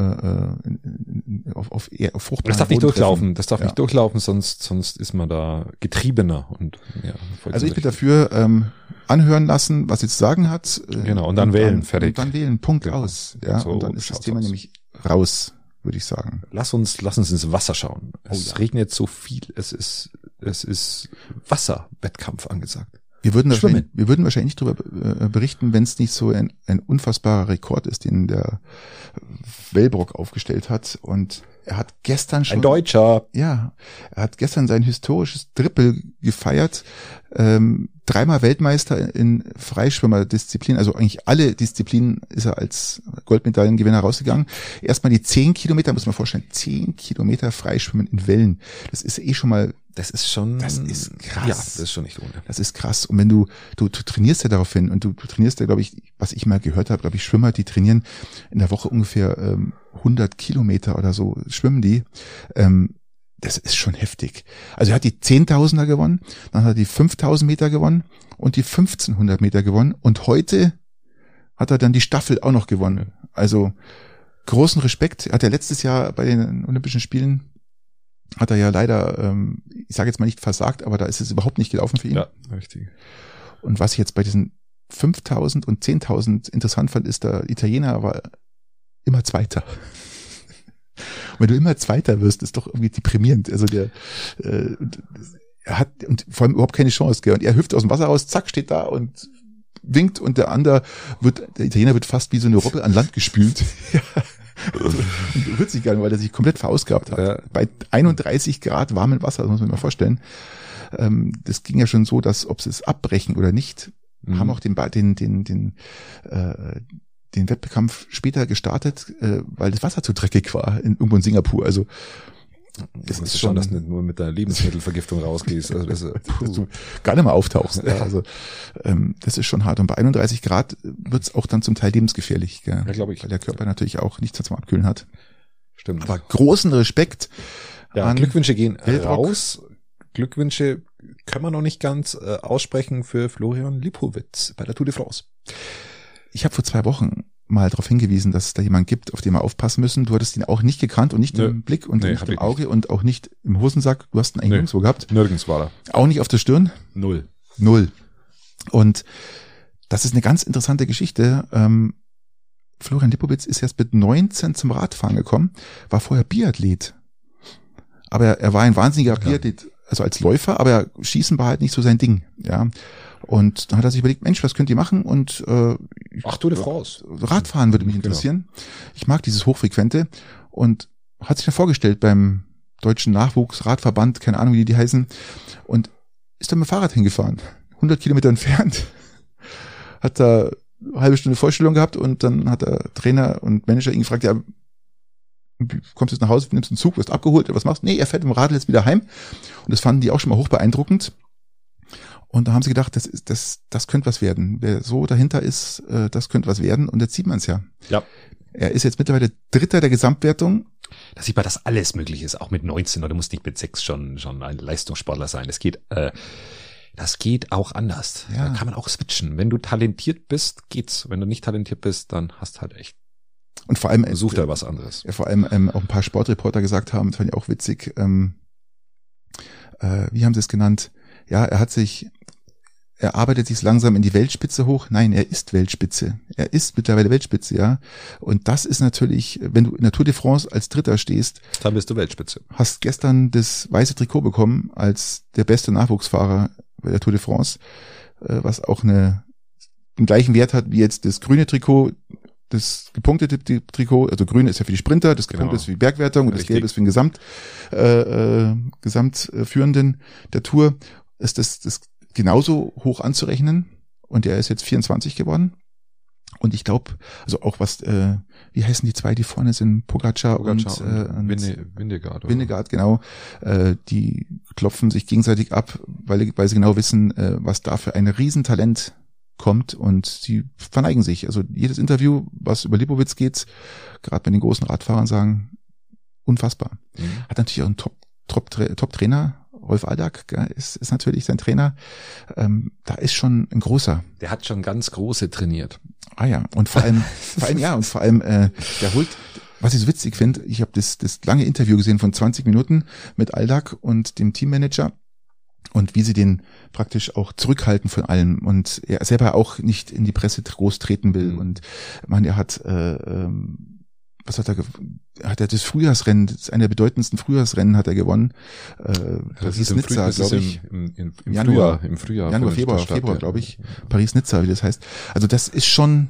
B: in, in, auf, auf, eher, auf fruchtbaren
A: Das darf nicht
B: Boden
A: durchlaufen,
B: treffen.
A: das darf
B: ja.
A: nicht durchlaufen, sonst, sonst ist man da getriebener und ja.
B: Also ich bin dafür, ähm, anhören lassen, was sie zu sagen hat.
A: Äh, genau, und dann und wählen,
B: dann,
A: fertig.
B: Und dann wählen, Punkt, genau. Aus. Ja,
A: so
B: und dann ist das Thema
A: aus.
B: nämlich raus, würde ich sagen.
A: Lass uns, lass uns ins Wasser schauen. Es
B: oh, ja.
A: regnet so viel, es ist, es ist Wasserwettkampf angesagt.
B: Wir würden, wahrscheinlich, wir würden wahrscheinlich nicht darüber berichten, wenn es nicht so ein, ein unfassbarer Rekord ist, den der Wellbrock aufgestellt hat. Und er hat gestern schon...
A: Ein Deutscher.
B: Ja, er hat gestern sein historisches Triple gefeiert. Ähm, dreimal Weltmeister in Freischwimmerdisziplin, also eigentlich alle Disziplinen ist er als Goldmedaillengewinner rausgegangen. Erstmal die zehn Kilometer, muss man vorstellen, zehn Kilometer Freischwimmen in Wellen. Das ist eh schon mal...
A: Das ist schon,
B: das ist krass.
A: Ja, das ist schon nicht ohne.
B: Das ist krass. Und wenn du, du, du trainierst ja darauf hin und du, du trainierst ja, glaube ich, was ich mal gehört habe, glaube ich, Schwimmer, die trainieren in der Woche ungefähr ähm, hundert Kilometer oder so, schwimmen die. Ähm, das ist schon heftig. Also er hat die Zehntausender gewonnen, dann hat er die fünftausend Meter gewonnen und die fünfzehnhundert Meter gewonnen und heute hat er dann die Staffel auch noch gewonnen. Also großen Respekt. Er hat ja letztes Jahr bei den Olympischen Spielen hat er ja leider, ähm, ich sage jetzt mal nicht versagt, aber da ist es überhaupt nicht gelaufen für ihn.
A: Ja, richtig.
B: Und was ich jetzt bei diesen fünftausend und zehntausend interessant fand, ist, der Italiener war immer Zweiter. Und wenn du immer Zweiter wirst, ist doch irgendwie deprimierend. Also der, äh, er hat und vor allem überhaupt keine Chance, gell? Und er hüpft aus dem Wasser raus, zack, steht da und winkt und der andere wird, der Italiener wird fast wie so eine Robbe an Land gespült. Ja. Also, rührt sich gar nicht, weil er sich komplett verausgabt hat. Ja. Bei einunddreißig Grad warmem Wasser, das muss man sich mal vorstellen. Ähm, das ging ja schon so, dass ob sie es abbrechen oder nicht, mhm. haben auch den den den den äh, den Wettkampf später gestartet, äh, weil das Wasser zu dreckig war in irgendwo in Singapur. Also
A: das ist schon, dass du nicht nur mit der Lebensmittelvergiftung rausgehst, also das,
B: dass du gar nicht mehr auftauchst. Ja. Also ähm, das ist schon hart. Und bei einunddreißig Grad wird's auch dann zum Teil lebensgefährlich, gell?
A: Ja, glaube ich.
B: Weil der Körper natürlich auch nichts zum Abkühlen hat.
A: Stimmt.
B: Aber großen Respekt.
A: Ja,
B: an
A: Glückwünsche gehen
B: Wellbrock.
A: raus. Glückwünsche können wir noch nicht ganz äh, aussprechen für Florian Lipowitz bei der Tour de France.
B: Ich habe vor zwei Wochen mal darauf hingewiesen, dass es da jemand gibt, auf den wir aufpassen müssen. Du hattest ihn auch nicht gekannt und nicht Nö. im Blick und nee, nicht im Auge nicht. Und auch nicht im Hosensack. Du hast ihn eigentlich Nö. nirgendwo gehabt.
A: Nirgends war er.
B: Auch nicht auf der Stirn?
A: Null.
B: Null. Und das ist eine ganz interessante Geschichte. Ähm, Florian Lipowitz ist erst mit neunzehn zum Radfahren gekommen, war vorher Biathlet. aber er, er war ein wahnsinniger Biathlet, also als Läufer, aber Schießen war halt nicht so sein Ding, ja. Und dann hat er sich überlegt, Mensch, was könnt ihr machen? Und äh,
A: Ach, Tour de France.
B: Radfahren würde mich interessieren. Genau. Ich mag dieses Hochfrequente und hat sich dann vorgestellt beim Deutschen Nachwuchsradverband, keine Ahnung, wie die heißen, und ist dann mit dem Fahrrad hingefahren, hundert Kilometer entfernt, hat da eine halbe Stunde Vorstellung gehabt und dann hat der Trainer und Manager ihn gefragt, ja, kommst jetzt nach Hause, nimmst einen Zug, wirst abgeholt, was machst du? Nee, er fährt mit dem Radl jetzt wieder heim. Und das fanden die auch schon mal hoch beeindruckend. Und da haben sie gedacht, das ist, das, das könnte was werden. Wer so dahinter ist, das könnte was werden. Und jetzt sieht man es ja.
A: Ja.
B: Er ist jetzt mittlerweile Dritter der Gesamtwertung.
A: Da sieht man, dass alles möglich ist, auch mit neunzehn, oder muss nicht mit sechs schon, schon ein Leistungssportler sein. Es geht, äh, das geht auch anders. Ja. Da kann man auch switchen. Wenn du talentiert bist, geht's. Wenn du nicht talentiert bist, dann hast halt echt.
B: Und vor allem
A: sucht er was anderes.
B: Ja, vor allem ähm, auch ein paar Sportreporter gesagt haben, das fand ich auch witzig. Ähm, äh, wie haben sie es genannt? Ja, er hat sich, er arbeitet sich langsam in die Weltspitze hoch. Nein, er ist Weltspitze. Er ist mittlerweile Weltspitze, ja. Und das ist natürlich, wenn du in der Tour de France als Dritter stehst,
A: dann bist du Weltspitze.
B: Hast gestern das weiße Trikot bekommen als der beste Nachwuchsfahrer bei der Tour de France, äh, was auch eine den gleichen Wert hat wie jetzt das grüne Trikot. Das gepunktete Trikot, also grün ist ja für die Sprinter, das gepunktete genau. ist für die Bergwertung und Richtig. Das gelbe ist für den Gesamt, äh, äh, Gesamtführenden der Tour. Ist das, das genauso hoch anzurechnen und er ist jetzt vierundzwanzig geworden. Und ich glaube, also auch was, äh, wie heißen die zwei, die vorne sind, Pogacar, Pogacar und, äh, und
A: Winde, Vingegaard.
B: Vingegaard, genau. Äh, die klopfen sich gegenseitig ab, weil, weil sie genau wissen, äh, was da für ein Riesentalent kommt, und sie verneigen sich. Also jedes Interview, was über Lipowitz geht, gerade bei den großen Radfahrern sagen, unfassbar. Mhm. Hat natürlich auch einen Top, Top, Top Trainer, Rolf Aldag ist, ist natürlich sein Trainer. Ähm, da ist schon ein großer.
A: Der hat schon ganz große trainiert.
B: Ah ja, und vor allem, vor allem ja, und vor allem, äh, der holt, was ich so witzig finde, ich habe das, das lange Interview gesehen von zwanzig Minuten mit Aldag und dem Teammanager. Und wie sie den praktisch auch zurückhalten von allem und er selber auch nicht in die Presse groß treten will. Mhm. Und man, er hat, äh, ähm, was hat er, hat er das Frühjahrsrennen, das ist einer der bedeutendsten Frühjahrsrennen hat er gewonnen. Äh, Paris-Nizza, glaube ich.
A: Im, im, im
B: Januar,
A: Frühjahr, im Frühjahr.
B: Januar, Februar, Stadt, Februar, ja. glaube ich. Paris-Nizza, wie das heißt. Also das ist schon,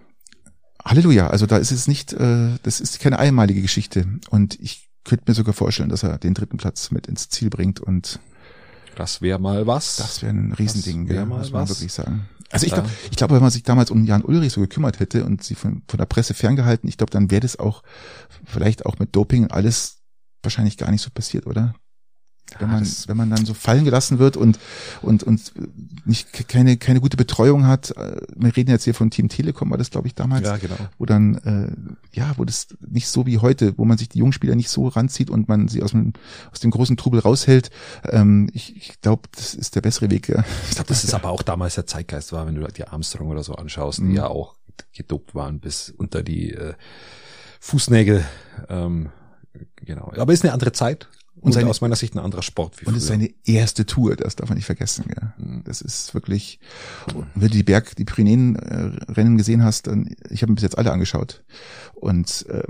B: Halleluja. Also da ist es nicht, äh, das ist keine einmalige Geschichte. Und ich könnte mir sogar vorstellen, dass er den dritten Platz mit ins Ziel bringt und
A: das wäre mal was.
B: Das wäre ein Riesending,
A: ja,
B: mal muss man
A: was.
B: wirklich sagen. Also ich glaube, ich glaube, wenn man sich damals um Jan Ullrich so gekümmert hätte und sie von, von der Presse ferngehalten, ich glaube, dann wäre das auch vielleicht auch mit Doping und alles wahrscheinlich gar nicht so passiert, oder? Wenn man, wenn man dann so fallen gelassen wird und, und, und nicht, keine, keine gute Betreuung hat. Wir reden jetzt hier von Team Telekom, war das, glaube ich, damals.
A: Ja, genau.
B: Wo dann, äh, ja, wo das nicht so wie heute, wo man sich die Jungspieler nicht so ranzieht und man sie aus dem, aus dem großen Trubel raushält. Ähm, ich, ich glaube, das ist der bessere Weg, ja.
A: Ich glaube, das ist aber auch damals der Zeitgeist war, wenn du die Armstrong oder so anschaust, die mhm. ja auch gedopt waren bis unter die, äh, Fußnägel, ähm, genau. Aber ist eine andere Zeit. Und, und seine, aus meiner Sicht ein anderer Sport.
B: Wie und es ist seine erste Tour, das darf man nicht vergessen. Ja. Das ist wirklich, wenn du die Berg, die Pyrenäen-Rennen gesehen hast, dann, ich habe mir bis jetzt alle angeschaut. Und äh,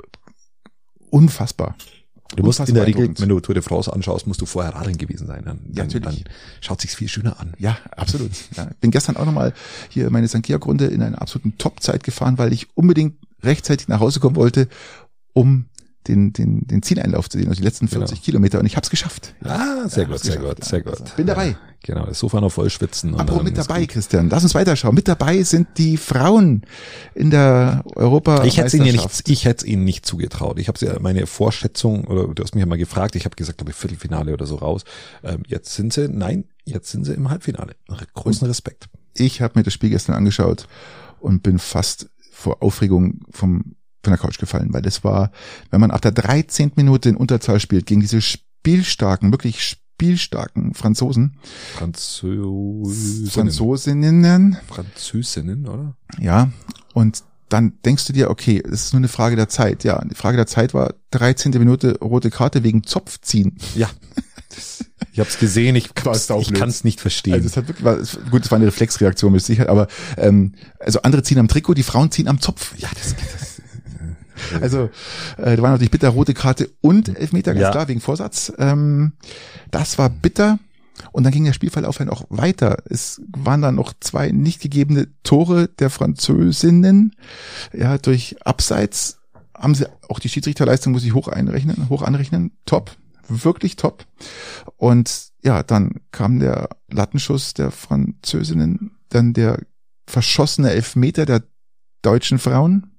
B: unfassbar.
A: Du musst unfassbar in der Regel, wenn du Tour de France anschaust, musst du vorher Radeln gewesen sein. Dann,
B: ja, natürlich.
A: Dann schaut sich's viel schöner an.
B: Ja, absolut. Ja. Bin gestern auch nochmal hier meine Sankt Georg-Runde in einer absoluten Top-Zeit gefahren, weil ich unbedingt rechtzeitig nach Hause kommen wollte, um den den den Zieleinlauf zu sehen, also die letzten vierzig genau. Kilometer, und ich habe es geschafft.
A: Ah, sehr ja, gut, sehr gut, sehr gut.
B: Bin dabei.
A: Ja, genau, das Sofa noch voll schwitzen.
B: Apropos mit dabei, Christian, lass uns weiterschauen. Mit dabei sind die Frauen in der Europa.
A: Ich hätte es ihnen nicht, ich hätte es ihnen nicht zugetraut. Ich habe ja meine Vorschätzung, oder du hast mich ja mal gefragt, ich habe gesagt, glaube ich, Viertelfinale oder so raus. Ähm, jetzt sind sie, nein, jetzt sind sie im Halbfinale. Großen Respekt.
B: Ich habe mir das Spiel gestern angeschaut und bin fast vor Aufregung vom von der Couch gefallen, weil das war, wenn man ab der dreizehnten Minute in Unterzahl spielt, gegen diese spielstarken, wirklich spielstarken Franzosen.
A: Französinnen.
B: Franzosinnen.
A: Französinnen, oder?
B: Ja, und dann denkst du dir, okay, es ist nur eine Frage der Zeit. Ja, die Frage der Zeit war dreizehnte Minute rote Karte wegen Zopfziehen.
A: Ja. Das, ich habe es gesehen, ich kann es nicht verstehen.
B: Also es hat wirklich, war, gut, es war eine Reflexreaktion mit Sicherheit, aber ähm, also andere ziehen am Trikot, die Frauen ziehen am Zopf.
A: Ja, das, das
B: Also äh, da war natürlich bitter, rote Karte und Elfmeter, ganz
A: Ja.
B: klar, wegen Vorsatz. Ähm, das war bitter. Und dann ging der Spielverlauf dann auch weiter. Es waren dann noch zwei nicht gegebene Tore der Französinnen. Ja, durch Abseits haben sie auch die Schiedsrichterleistung, muss ich hoch einrechnen, hoch anrechnen. Top. Wirklich top. Und ja, dann kam der Lattenschuss der Französinnen, dann der verschossene Elfmeter der deutschen Frauen,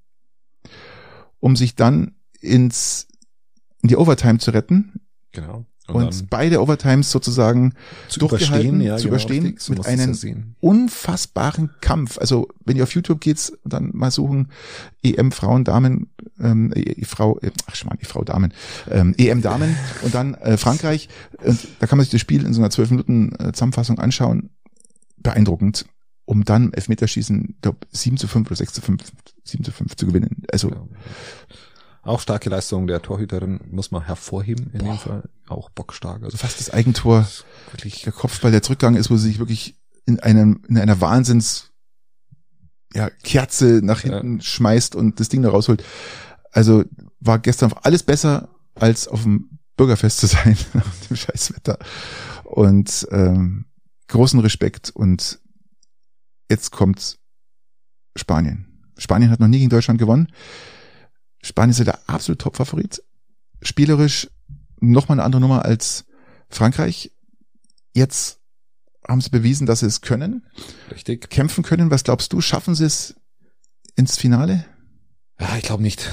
B: um sich dann ins in die Overtime zu retten.
A: Genau.
B: Und, und beide Overtimes sozusagen
A: zu
B: durchgehalten,
A: überstehen, ja,
B: zu
A: genau,
B: überstehen
A: richtig. So
B: mit
A: musst du
B: einem
A: das sehen.
B: unfassbaren Kampf. Also wenn ihr auf YouTube geht und dann mal suchen, E M Frauen, Damen, ähm, e Frau, äh, ach Schmarrn, die Frau Damen, ähm, E M Damen und dann äh, Frankreich. Und da kann man sich das Spiel in so einer zwölf Minuten äh, Zusammenfassung anschauen. Beeindruckend. Um dann Elfmeterschießen, glaub, sieben zu fünf oder sechs zu fünf, sieben zu fünf zu gewinnen. Also
A: Ja. Auch starke Leistung der Torhüterin muss man hervorheben in
B: Boah.
A: dem Fall. Auch bockstark. Also
B: fast das Eigentor,
A: wirklich
B: der Kopfball, der zurückgegangen ist, wo sie sich wirklich in einem in einer Wahnsinns ja, Kerze nach hinten ja. schmeißt und das Ding da rausholt. Also war gestern alles besser, als auf dem Bürgerfest zu sein, auf dem Scheißwetter. Und ähm, großen Respekt. Und jetzt kommt Spanien. Spanien hat noch nie gegen Deutschland gewonnen. Spanien ist ja der absolute Top-Favorit. Spielerisch nochmal eine andere Nummer als Frankreich. Jetzt haben sie bewiesen, dass sie es können.
A: Richtig.
B: Kämpfen können. Was glaubst du? Schaffen sie es ins Finale?
A: Ja, ich glaube nicht.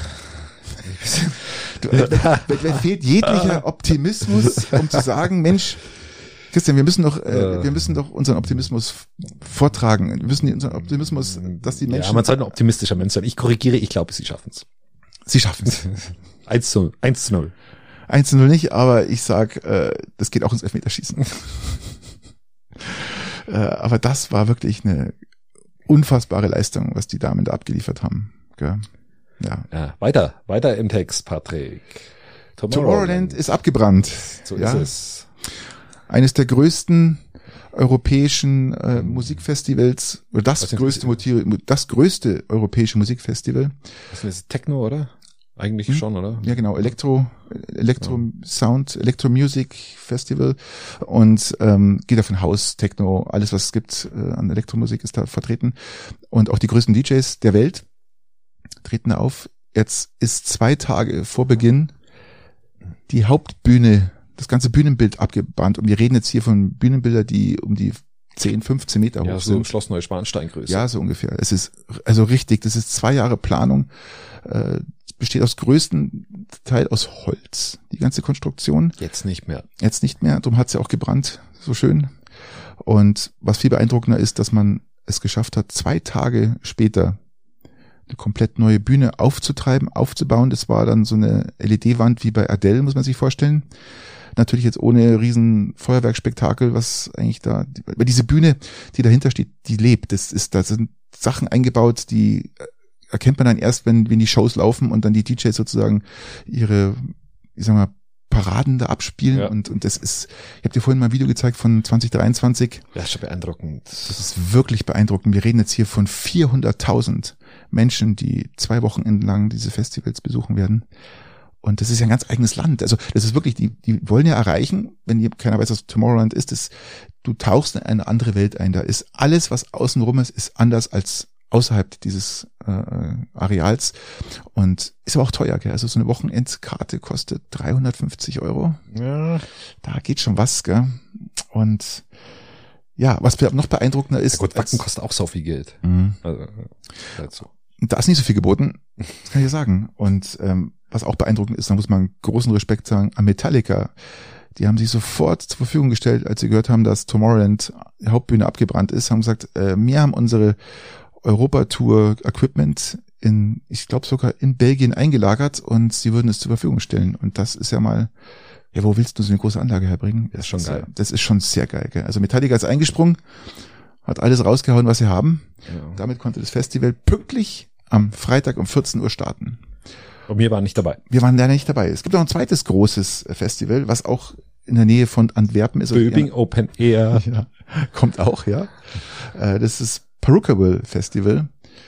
B: Du, äh, mir fehlt jeglicher Optimismus, um zu sagen, Mensch, Christian, wir müssen doch, äh, wir müssen doch unseren Optimismus vortragen. Wir müssen unseren Optimismus, dass die Menschen.
A: Ja, man sollte ein optimistischer Mensch sein. Ich korrigiere, ich glaube, sie schaffen es.
B: Sie schaffen es.
A: eins zu null.
B: eins zu null nicht, aber ich sag, äh, das geht auch ins Elfmeterschießen. äh, aber das war wirklich eine unfassbare Leistung, was die Damen da abgeliefert haben. Gell? Ja.
A: Ja, weiter, weiter im Text, Patrick.
B: Tomorrowland, Tomorrowland ist abgebrannt.
A: So
B: ja.
A: ist es.
B: Eines der größten europäischen äh, Musikfestivals, oder das größte, Motiv, das größte europäische Musikfestival.
A: Was ist das, Techno, oder? Eigentlich hm? schon, oder?
B: Ja, genau, Elektro, Elektro ja. Sound, Electro Music Festival und ähm, geht davon House, Techno, alles was es gibt äh, an Elektromusik ist da vertreten und auch die größten D Js der Welt treten da auf. Jetzt ist zwei Tage vor Beginn die Hauptbühne, das ganze Bühnenbild abgebahnt und wir reden jetzt hier von Bühnenbildern, die um die zehn, fünfzehn Meter
A: ja,
B: hoch
A: so
B: sind.
A: im Schloss Neuschwanstein-Größe.
B: Ja, so ungefähr. Es ist also richtig, das ist zwei Jahre Planung, äh, besteht aus größten Teil aus Holz, die ganze Konstruktion.
A: Jetzt nicht mehr.
B: Jetzt nicht mehr, darum hat sie auch gebrannt, so schön. Und was viel beeindruckender ist, dass man es geschafft hat, zwei Tage später eine komplett neue Bühne aufzutreiben, aufzubauen. Das war dann so eine L E D-Wand wie bei Adele, muss man sich vorstellen. Natürlich jetzt ohne riesen Feuerwerkspektakel, was eigentlich da, aber diese Bühne, die dahinter steht, die lebt. Das ist, da sind Sachen eingebaut, die erkennt man dann erst, wenn, wenn die Shows laufen und dann die D Js sozusagen ihre, ich sag mal, Paraden da abspielen ja. und, und das ist, ich habe dir vorhin mal ein Video gezeigt von zwanzig dreiundzwanzig.
A: Ja, ist schon beeindruckend.
B: Das ist wirklich beeindruckend. Wir reden jetzt hier von vierhunderttausend Menschen, die zwei Wochenenden lang diese Festivals besuchen werden. Und das ist ja ein ganz eigenes Land. Also das ist wirklich, die, die wollen ja erreichen, wenn hier keiner weiß, was Tomorrowland ist, ist, du tauchst in eine andere Welt ein. Da ist alles, was außenrum ist, ist anders als außerhalb dieses äh, Areals und ist aber auch teuer, gell? Also so eine Wochenendkarte kostet dreihundertfünfzig Euro.
A: Ja.
B: Da geht schon was, gell? Und ja, was noch beeindruckender ist.
A: Ja gut, Backen kostet auch so viel Geld.
B: Mhm.
A: Also, dazu.
B: Da ist nicht so viel geboten, das kann ich ja sagen. Und ähm, was auch beeindruckend ist, da muss man großen Respekt sagen, an Metallica. Die haben sich sofort zur Verfügung gestellt, als sie gehört haben, dass Tomorrowland die Hauptbühne abgebrannt ist, haben gesagt, äh, wir haben unsere Europa-Tour-Equipment in, ich glaube sogar in Belgien eingelagert und sie würden es zur Verfügung stellen. Und das ist ja mal, ja, wo willst du so eine große Anlage herbringen?
A: Das ist schon geil.
B: Das ist schon sehr geil, gell? Also Metallica ist eingesprungen, hat alles rausgehauen, was sie haben.
A: Ja.
B: Damit konnte das Festival pünktlich am Freitag um vierzehn Uhr starten.
A: Und wir waren nicht dabei.
B: Wir waren leider nicht dabei. Es gibt auch ein zweites großes Festival, was auch in der Nähe von Antwerpen ist.
A: Böbing ja, Open Air.
B: Ja, kommt auch, ja. Das ist Perukaville Festival.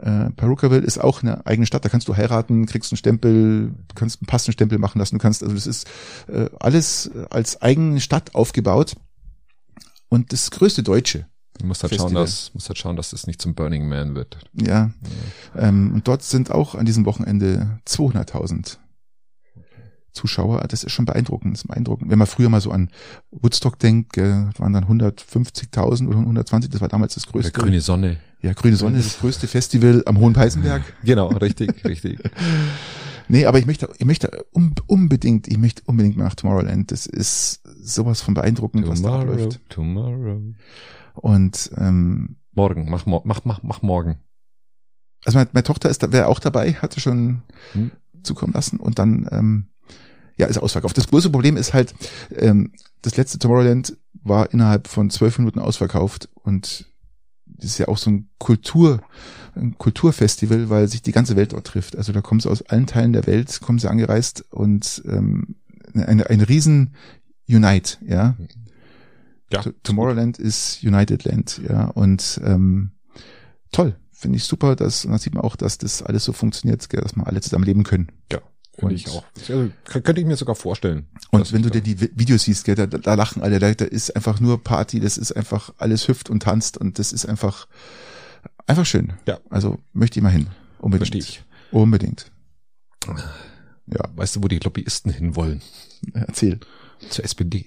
B: Äh, Palookaville ist auch eine eigene Stadt, da kannst du heiraten, kriegst einen Stempel, kannst einen Passenstempel machen lassen, du kannst, also das ist äh, alles als eigene Stadt aufgebaut und das größte Deutsche.
A: Du musst halt schauen, dass, musst halt schauen, dass das nicht zum Burning Man wird.
B: Ja, ja. Ähm, und dort sind auch an diesem Wochenende zweihunderttausend Zuschauer. Das ist schon beeindruckend. Das ist beeindruckend. Wenn man früher mal so an Woodstock denkt, äh, waren dann hundertfünfzigtausend oder hundertzwanzig, das war damals das größte.
A: Oder Grüne Sonne.
B: Ja, Grüne Sonne, das größte Festival am Hohen Peißenberg.
A: Genau, richtig, richtig.
B: Nee, aber ich möchte, ich möchte unbedingt, ich möchte unbedingt mal nach Tomorrowland. Das ist sowas von beeindruckend,
A: Tomorrow,
B: was da abläuft.
A: Tomorrow.
B: Und ähm,
A: morgen, mach, mach, mach, mach morgen.
B: Also meine, meine Tochter ist da, wäre auch dabei, hatte schon hm. zukommen lassen und dann ähm, ja, ist ausverkauft. Das große Problem ist halt, ähm, das letzte Tomorrowland war innerhalb von zwölf Minuten ausverkauft und das ist ja auch so ein Kultur, ein Kulturfestival, weil sich die ganze Welt dort trifft. Also da kommen sie aus allen Teilen der Welt, kommen sie angereist und ähm, eine, ein riesen Unite, ja. Ja. Tomorrowland ist United Land, ja. Und ähm, toll, finde ich super, dass, und da sieht man auch, dass das alles so funktioniert, dass wir alle zusammen leben können.
A: Ja. Finde ich auch. Also, könnte ich mir sogar vorstellen.
B: Und wenn du dir die Videos siehst, gell, da, da lachen alle, da, da ist einfach nur Party, das ist einfach alles hüpft und tanzt und das ist einfach, einfach schön.
A: Ja.
B: Also möchte ich mal hin. Unbedingt.
A: Verstehe ich.
B: Unbedingt.
A: Ja. Weißt du, wo die Lobbyisten hinwollen?
B: Erzähl.
A: Zur S P D.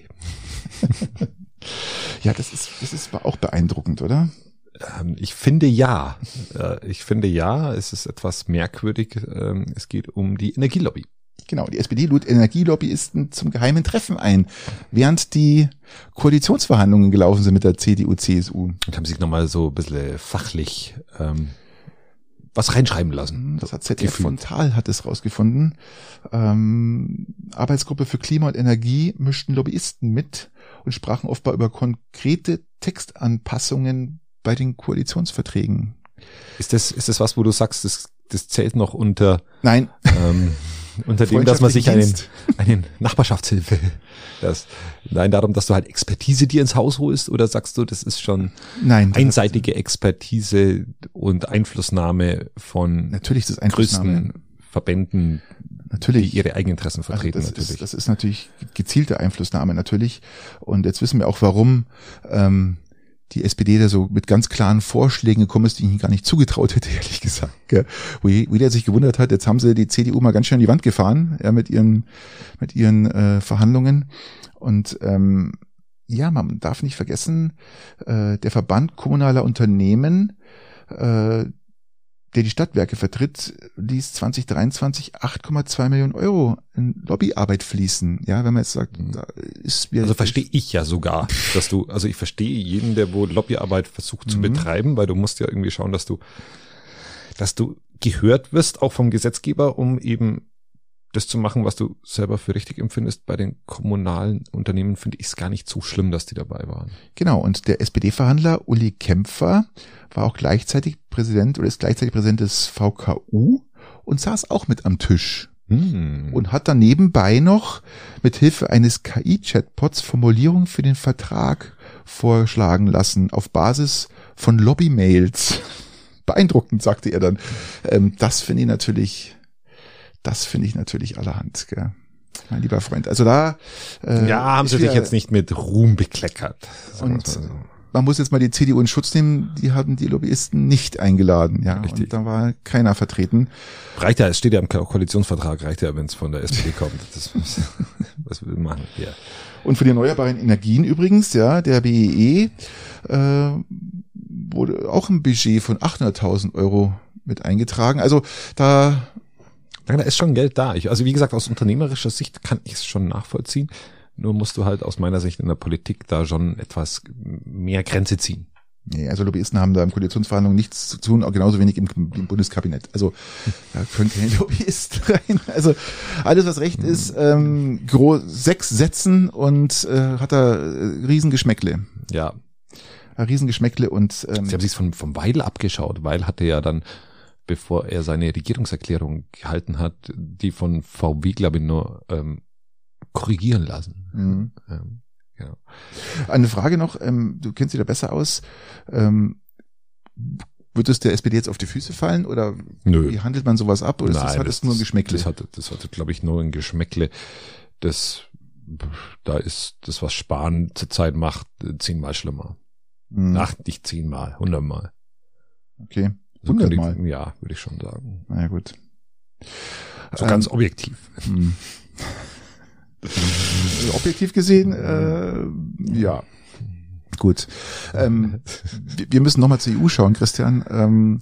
B: Ja, das ist, das ist auch beeindruckend, oder?
A: Ich finde ja. Ich finde ja, es ist etwas merkwürdig. Es geht um die Energielobby.
B: Genau, die S P D lud Energielobbyisten zum geheimen Treffen ein, während die Koalitionsverhandlungen gelaufen sind mit der C D U, C S U.
A: Und haben sich nochmal so ein bisschen fachlich ähm, was reinschreiben lassen.
B: Das hat Z D F Frontal hat es rausgefunden. Ähm, Arbeitsgruppe für Klima und Energie mischten Lobbyisten mit und sprachen offenbar über konkrete Textanpassungen bei den Koalitionsverträgen.
A: Ist das, ist das was, wo du sagst, das, das zählt noch unter,
B: nein,
A: ähm, unter dem, dass man sich einen, einen Nachbarschaftshilfe, das, nein, darum, dass du halt Expertise dir ins Haus holst, oder sagst du, das ist schon
B: nein,
A: einseitige Expertise und Einflussnahme von
B: natürlich das Einflussnahme.
A: größten Verbänden,
B: natürlich,
A: die ihre Eigeninteressen vertreten,
B: also das
A: natürlich.
B: Ist, das ist natürlich gezielte Einflussnahme, natürlich. Und jetzt wissen wir auch, warum, ähm, die S P D da so mit ganz klaren Vorschlägen gekommen ist, die ich ihnen gar nicht zugetraut hätte, ehrlich gesagt. Gell? Wo jeder sich gewundert hat, jetzt haben sie die C D U mal ganz schön an die Wand gefahren, ja, mit ihren, mit ihren äh, Verhandlungen. Und ähm, ja, man darf nicht vergessen, äh, der Verband kommunaler Unternehmen, äh, der die Stadtwerke vertritt, ließ zwanzig dreiundzwanzig acht Komma zwei Millionen Euro in Lobbyarbeit fließen. Ja, wenn man jetzt sagt, da ist mir
A: also verstehe ich ja sogar, dass du, also ich verstehe jeden, der wo Lobbyarbeit versucht zu mhm. betreiben, weil du musst ja irgendwie schauen, dass du, dass du gehört wirst, auch vom Gesetzgeber, um eben das zu machen, was du selber für richtig empfindest. Bei den kommunalen Unternehmen finde ich es gar nicht so schlimm, dass die dabei waren.
B: Genau, und der S P D-Verhandler Uli Kämpfer war auch gleichzeitig Präsident oder ist gleichzeitig Präsident des V K U und saß auch mit am Tisch. Hm. Und hat dann nebenbei noch mit Hilfe eines K I-Chatbots Formulierungen für den Vertrag vorschlagen lassen auf Basis von Lobby-Mails. Beeindruckend, sagte er dann. Ähm, das finde ich natürlich... Das finde ich natürlich allerhand, gell? Mein lieber Freund. Also da
A: äh, ja, haben sie dich jetzt nicht mit Ruhm bekleckert.
B: Und so. Man muss jetzt mal die C D U in Schutz nehmen, die haben die Lobbyisten nicht eingeladen, ja.
A: Richtig.
B: Und da war keiner vertreten.
A: Reicht ja, es steht ja im Koalitionsvertrag, reicht ja, wenn es von der S P D kommt. Das, was will man machen, ja.
B: Und für die erneuerbaren Energien übrigens, ja, der B E E äh, wurde auch ein Budget von achthunderttausend Euro mit eingetragen. Also da
A: Da ist schon Geld da. Ich, also wie gesagt, aus unternehmerischer Sicht kann ich es schon nachvollziehen. Nur musst du halt aus meiner Sicht in der Politik da schon etwas mehr Grenze ziehen.
B: Nee, also Lobbyisten haben da im Koalitionsverhandlungen nichts zu tun, auch genauso wenig im, im Bundeskabinett. Also da können keine Lobbyisten rein. Also alles, was recht ist, ähm, groß, sechs Sätzen und äh, hat da äh, Riesengeschmäckle.
A: Ja.
B: Ein Riesengeschmäckle und
A: ähm, Sie haben sich von vom Weil abgeschaut. Weil hatte ja dann, bevor er seine Regierungserklärung gehalten hat, die von V W, glaube ich, nur ähm, korrigieren lassen.
B: Mhm.
A: Ähm, ja.
B: Eine Frage noch, ähm, du kennst dich da besser aus. Ähm, Wird es der S P D jetzt auf die Füße fallen oder
A: Nö.
B: wie handelt man sowas ab oder
A: Nein,
B: ist das, hat
A: das,
B: es nur ein Geschmäckle?
A: Das hat, das hat, glaube ich, nur ein Geschmäckle. Das, da ist das, was Spahn zurzeit macht, zehnmal schlimmer.
B: Hm.
A: Ach, nicht zehnmal, hundertmal.
B: Okay.
A: So
B: Hundertmal?
A: könnte ich, ja, würde ich schon sagen.
B: Na ja, gut.
A: So
B: Ähm,
A: ganz objektiv.
B: Hm. Objektiv gesehen, äh, ja. Gut. Ähm, wir wir müssen nochmal zur E U schauen, Christian. Ähm,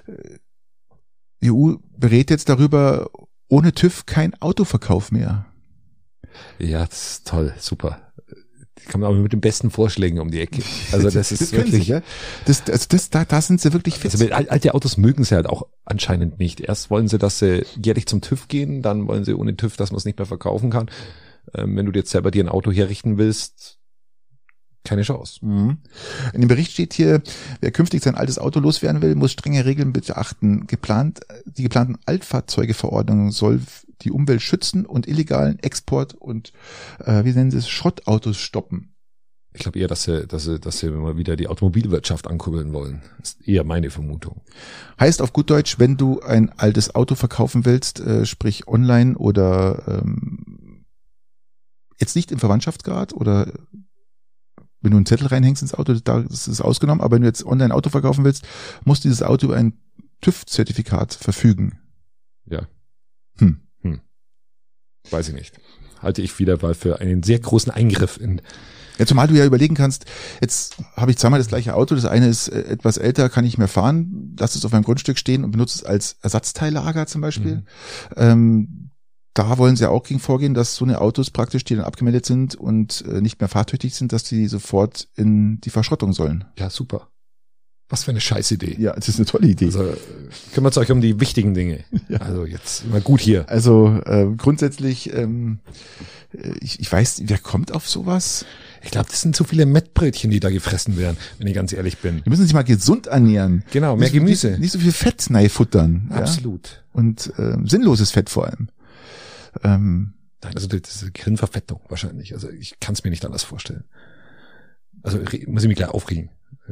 B: E U berät jetzt darüber, ohne TÜV kein Autoverkauf mehr.
A: Ja, das ist toll, super. Die kommen aber mit den besten Vorschlägen um die Ecke. Also das ist
B: das können
A: wirklich,
B: Sie, ja? Das, das, das, da, da sind sie wirklich fit.
A: also mit al- alte Autos mögen sie halt auch anscheinend nicht. Erst wollen sie, dass sie jährlich zum TÜV gehen, dann wollen sie ohne TÜV, dass man es nicht mehr verkaufen kann. Ähm, wenn du jetzt selber dir ein Auto herrichten willst, keine Chance.
B: Mhm. In dem Bericht steht hier, wer künftig sein altes Auto loswerden will, muss strenge Regeln beachten. Geplant, die geplanten Altfahrzeugeverordnungen soll die Umwelt schützen und illegalen Export und, äh, wie nennen sie es, Schrottautos stoppen.
A: Ich glaube eher, dass sie, dass sie, dass sie mal wieder die Automobilwirtschaft ankurbeln wollen. Das ist eher meine Vermutung.
B: Heißt auf gut Deutsch, wenn du ein altes Auto verkaufen willst, äh, sprich online oder ähm, jetzt nicht im Verwandtschaftsgrad oder wenn du einen Zettel reinhängst ins Auto, da ist es ausgenommen, aber wenn du jetzt online ein Auto verkaufen willst, muss dieses Auto über ein TÜV-Zertifikat verfügen.
A: Ja.
B: Hm.
A: Hm. Weiß ich nicht. Halte ich wieder mal für einen sehr großen Eingriff in.
B: Ja, zumal du ja überlegen kannst, jetzt habe ich zweimal das gleiche Auto, das eine ist äh, etwas älter, kann ich mehr fahren, lass es auf meinem Grundstück stehen und benutze es als Ersatzteillager zum Beispiel.
A: Mhm.
B: Ähm, da wollen sie ja auch gegen vorgehen, dass so eine Autos praktisch, die dann abgemeldet sind und äh, nicht mehr fahrtüchtig sind, dass die sofort in die Verschrottung sollen.
A: Ja, super. Was für eine Scheißidee.
B: Ja, das ist eine tolle Idee.
A: Also äh, kümmert euch um die wichtigen Dinge.
B: Ja.
A: Also jetzt immer gut hier.
B: Also äh, grundsätzlich, ähm, ich, ich weiß, wer kommt auf sowas?
A: Ich glaube, das sind zu viele Mettbrötchen, die da gefressen werden, wenn ich ganz ehrlich bin.
B: Wir müssen sich mal gesund ernähren.
A: Genau, mehr
B: Nicht-
A: Gemüse.
B: Nicht, nicht so viel Fett nein futtern. Ja?
A: Absolut.
B: Und äh, sinnloses Fett vor allem. Ähm,
A: Nein, also das ist eine Gehirnverfettung wahrscheinlich. Also ich kann es mir nicht anders vorstellen. Also re- muss ich mich gleich aufregen.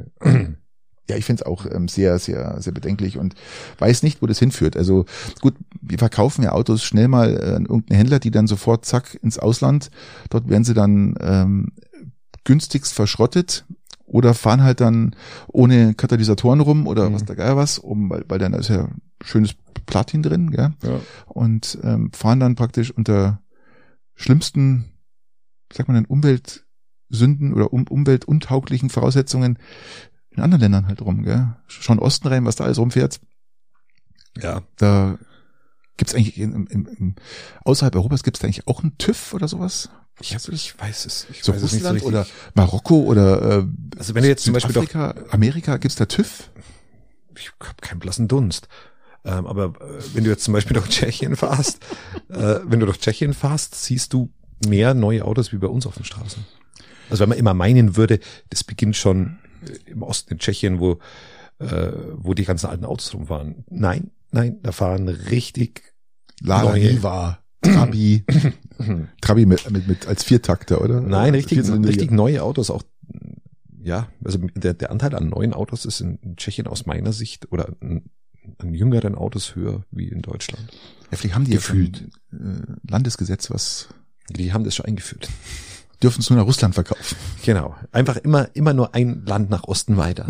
B: ja, ich finde es auch ähm, sehr, sehr, sehr bedenklich und weiß nicht, wo das hinführt. Also gut, wir verkaufen ja Autos schnell mal äh, an irgendeinen Händler, die dann sofort zack ins Ausland. Dort werden sie dann ähm, günstigst verschrottet oder fahren halt dann ohne Katalysatoren rum oder
A: Mhm.
B: was der Geier was, um, weil, weil dann ist ja schönes Platin drin, gell?
A: Ja.
B: Und ähm, fahren dann praktisch unter schlimmsten, wie sagt man denn, Umweltsünden oder um, umweltuntauglichen Voraussetzungen in anderen Ländern halt rum, gell? Schon Osten rein, was da alles rumfährt.
A: Ja.
B: Da gibt's eigentlich im, im, im, außerhalb Europas gibt's da eigentlich auch einen TÜV oder sowas?
A: Ich, hab, ich weiß es. Ich
B: So
A: weiß es nicht so
B: Russland
A: richtig.
B: oder Marokko oder äh,
A: Also wenn du jetzt zum Beispiel doch,
B: Südafrika, Amerika, gibt's da TÜV?
A: ich habe keinen blassen Dunst. Ähm, aber äh, wenn du jetzt zum Beispiel durch Tschechien fahrst, äh, wenn du durch Tschechien fahrst, siehst du mehr neue Autos wie bei uns auf den Straßen. Also wenn man immer meinen würde, das beginnt schon äh, im Osten in Tschechien, wo äh, wo die ganzen alten Autos rumfahren. Nein, nein, da fahren richtig
B: Lada
A: neue.
B: Niva, Trabi, Trabi mit, mit, mit als Viertakter, oder?
A: Nein, richtig,
B: Vierzylinderige.
A: richtig neue Autos auch. Ja, also der, der Anteil an neuen Autos ist in Tschechien aus meiner Sicht oder an, an jüngeren Autos höher wie in Deutschland.
B: Ja, vielleicht haben die
A: Gefühlt.
B: jetzt ein äh, Landesgesetz, was
A: Die haben das schon eingeführt.
B: dürfen es nur nach Russland verkaufen.
A: Genau. Einfach immer, immer nur ein Land nach Osten weiter.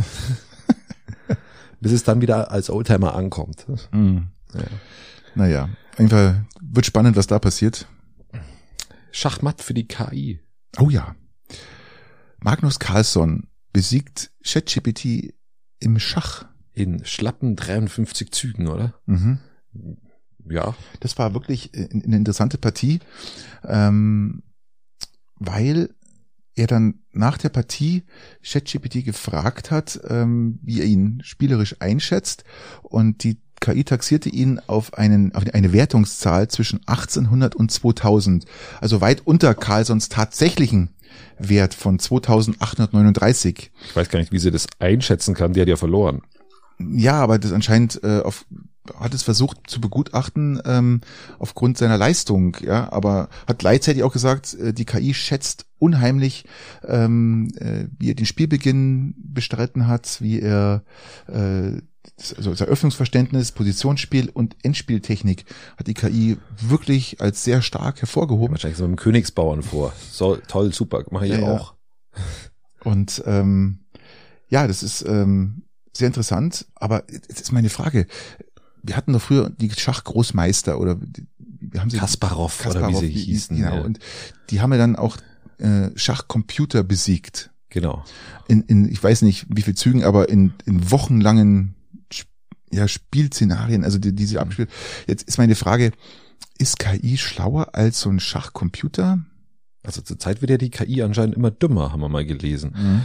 A: Bis es dann wieder als Oldtimer ankommt.
B: Mhm.
A: Ja.
B: Naja, auf jeden Fall wird spannend, was da passiert.
A: Schachmatt für die K I.
B: Oh ja. Magnus Carlsson besiegt ChatGPT im Schach.
A: In schlappen dreiundfünfzig Zügen, oder?
B: Mhm.
A: Ja.
B: Das war wirklich eine interessante Partie, ähm, weil er dann nach der Partie ChatGPT gefragt hat, ähm, wie er ihn spielerisch einschätzt, und die K I taxierte ihn auf einen auf eine Wertungszahl zwischen achtzehnhundert und zweitausend, also weit unter Carlssons tatsächlichen Wert von zweitausendachthundertneununddreißig.
A: Ich weiß gar nicht, wie sie das einschätzen kann. Die hat ja verloren.
B: Ja, aber das anscheinend äh, auf hat es versucht zu begutachten ähm, aufgrund seiner Leistung, ja, aber hat gleichzeitig auch gesagt, äh, die K I schätzt unheimlich, ähm, äh, wie er den Spielbeginn bestritten hat, wie er äh, also das Eröffnungsverständnis, Positionsspiel und Endspieltechnik hat die K I wirklich als sehr stark hervorgehoben.
A: Wahrscheinlich so mit dem Königsbauern vor. So, toll, super, mache ich ja, auch.
B: Ja. Und ähm, ja, das ist ähm, sehr interessant, aber jetzt ist meine Frage, wir hatten doch früher die Schachgroßmeister oder wir haben sie
A: Kasparov,
B: Kasparov
A: oder wie sie hießen.
B: Genau,
A: ja.
B: und die haben ja dann auch äh, Schachcomputer besiegt.
A: Genau.
B: In, in ich weiß nicht, wie viel Zügen, aber in, in wochenlangen ja, Spielszenarien, also die, diese Abspiel. Jetzt ist meine Frage, ist K I schlauer als so ein Schachcomputer?
A: Also zurzeit wird ja die K I anscheinend immer dümmer, haben wir mal gelesen.
B: Mhm.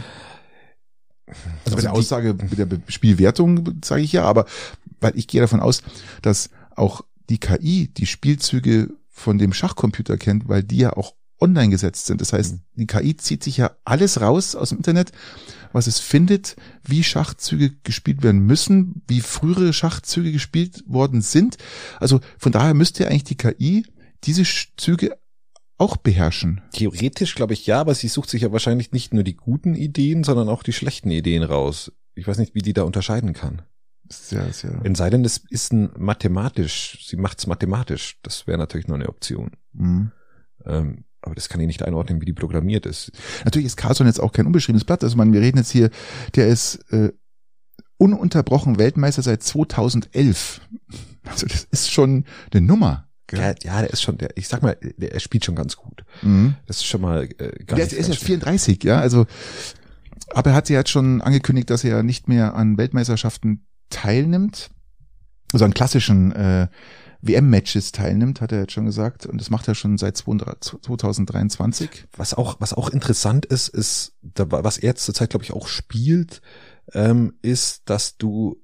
B: Also bei der Aussage mit der Spielwertung sage ich ja, aber weil ich gehe davon aus, dass auch die K I die Spielzüge von dem Schachcomputer kennt, weil die ja auch online gesetzt sind. Das heißt, die K I zieht sich ja alles raus aus dem Internet, was es findet, wie Schachzüge gespielt werden müssen, wie frühere Schachzüge gespielt worden sind. Also von daher müsste eigentlich die K I diese Züge auch beherrschen.
A: Theoretisch glaube ich ja, aber sie sucht sich ja wahrscheinlich nicht nur die guten Ideen, sondern auch die schlechten Ideen raus. Ich weiß nicht, wie die da unterscheiden kann.
B: Sehr, sehr.
A: Es sei denn, es ist ein mathematisch, sie macht's mathematisch. Das wäre natürlich noch eine Option.
B: Mhm.
A: Ähm, aber das kann ich nicht einordnen, wie die programmiert ist.
B: Natürlich ist Carlson jetzt auch kein unbeschriebenes Blatt. Also man, wir reden jetzt hier, der ist äh, ununterbrochen Weltmeister seit zweitausendelf. Also das ist schon eine Nummer.
A: Ja, ja, der ist schon, der, ich sag mal, der, er spielt schon ganz gut.
B: Mhm.
A: Das ist schon mal äh, gar
B: der
A: nicht
B: ist ja vierunddreißig, ja, also, aber er hat ja jetzt schon angekündigt, dass er nicht mehr an Weltmeisterschaften teilnimmt, also an klassischen äh, W M-Matches teilnimmt, hat er jetzt schon gesagt, und das macht er schon seit zweitausenddreiundzwanzig.
A: Was auch, was auch interessant ist, ist, was er jetzt zurzeit, glaube ich, auch spielt, ähm, ist, dass du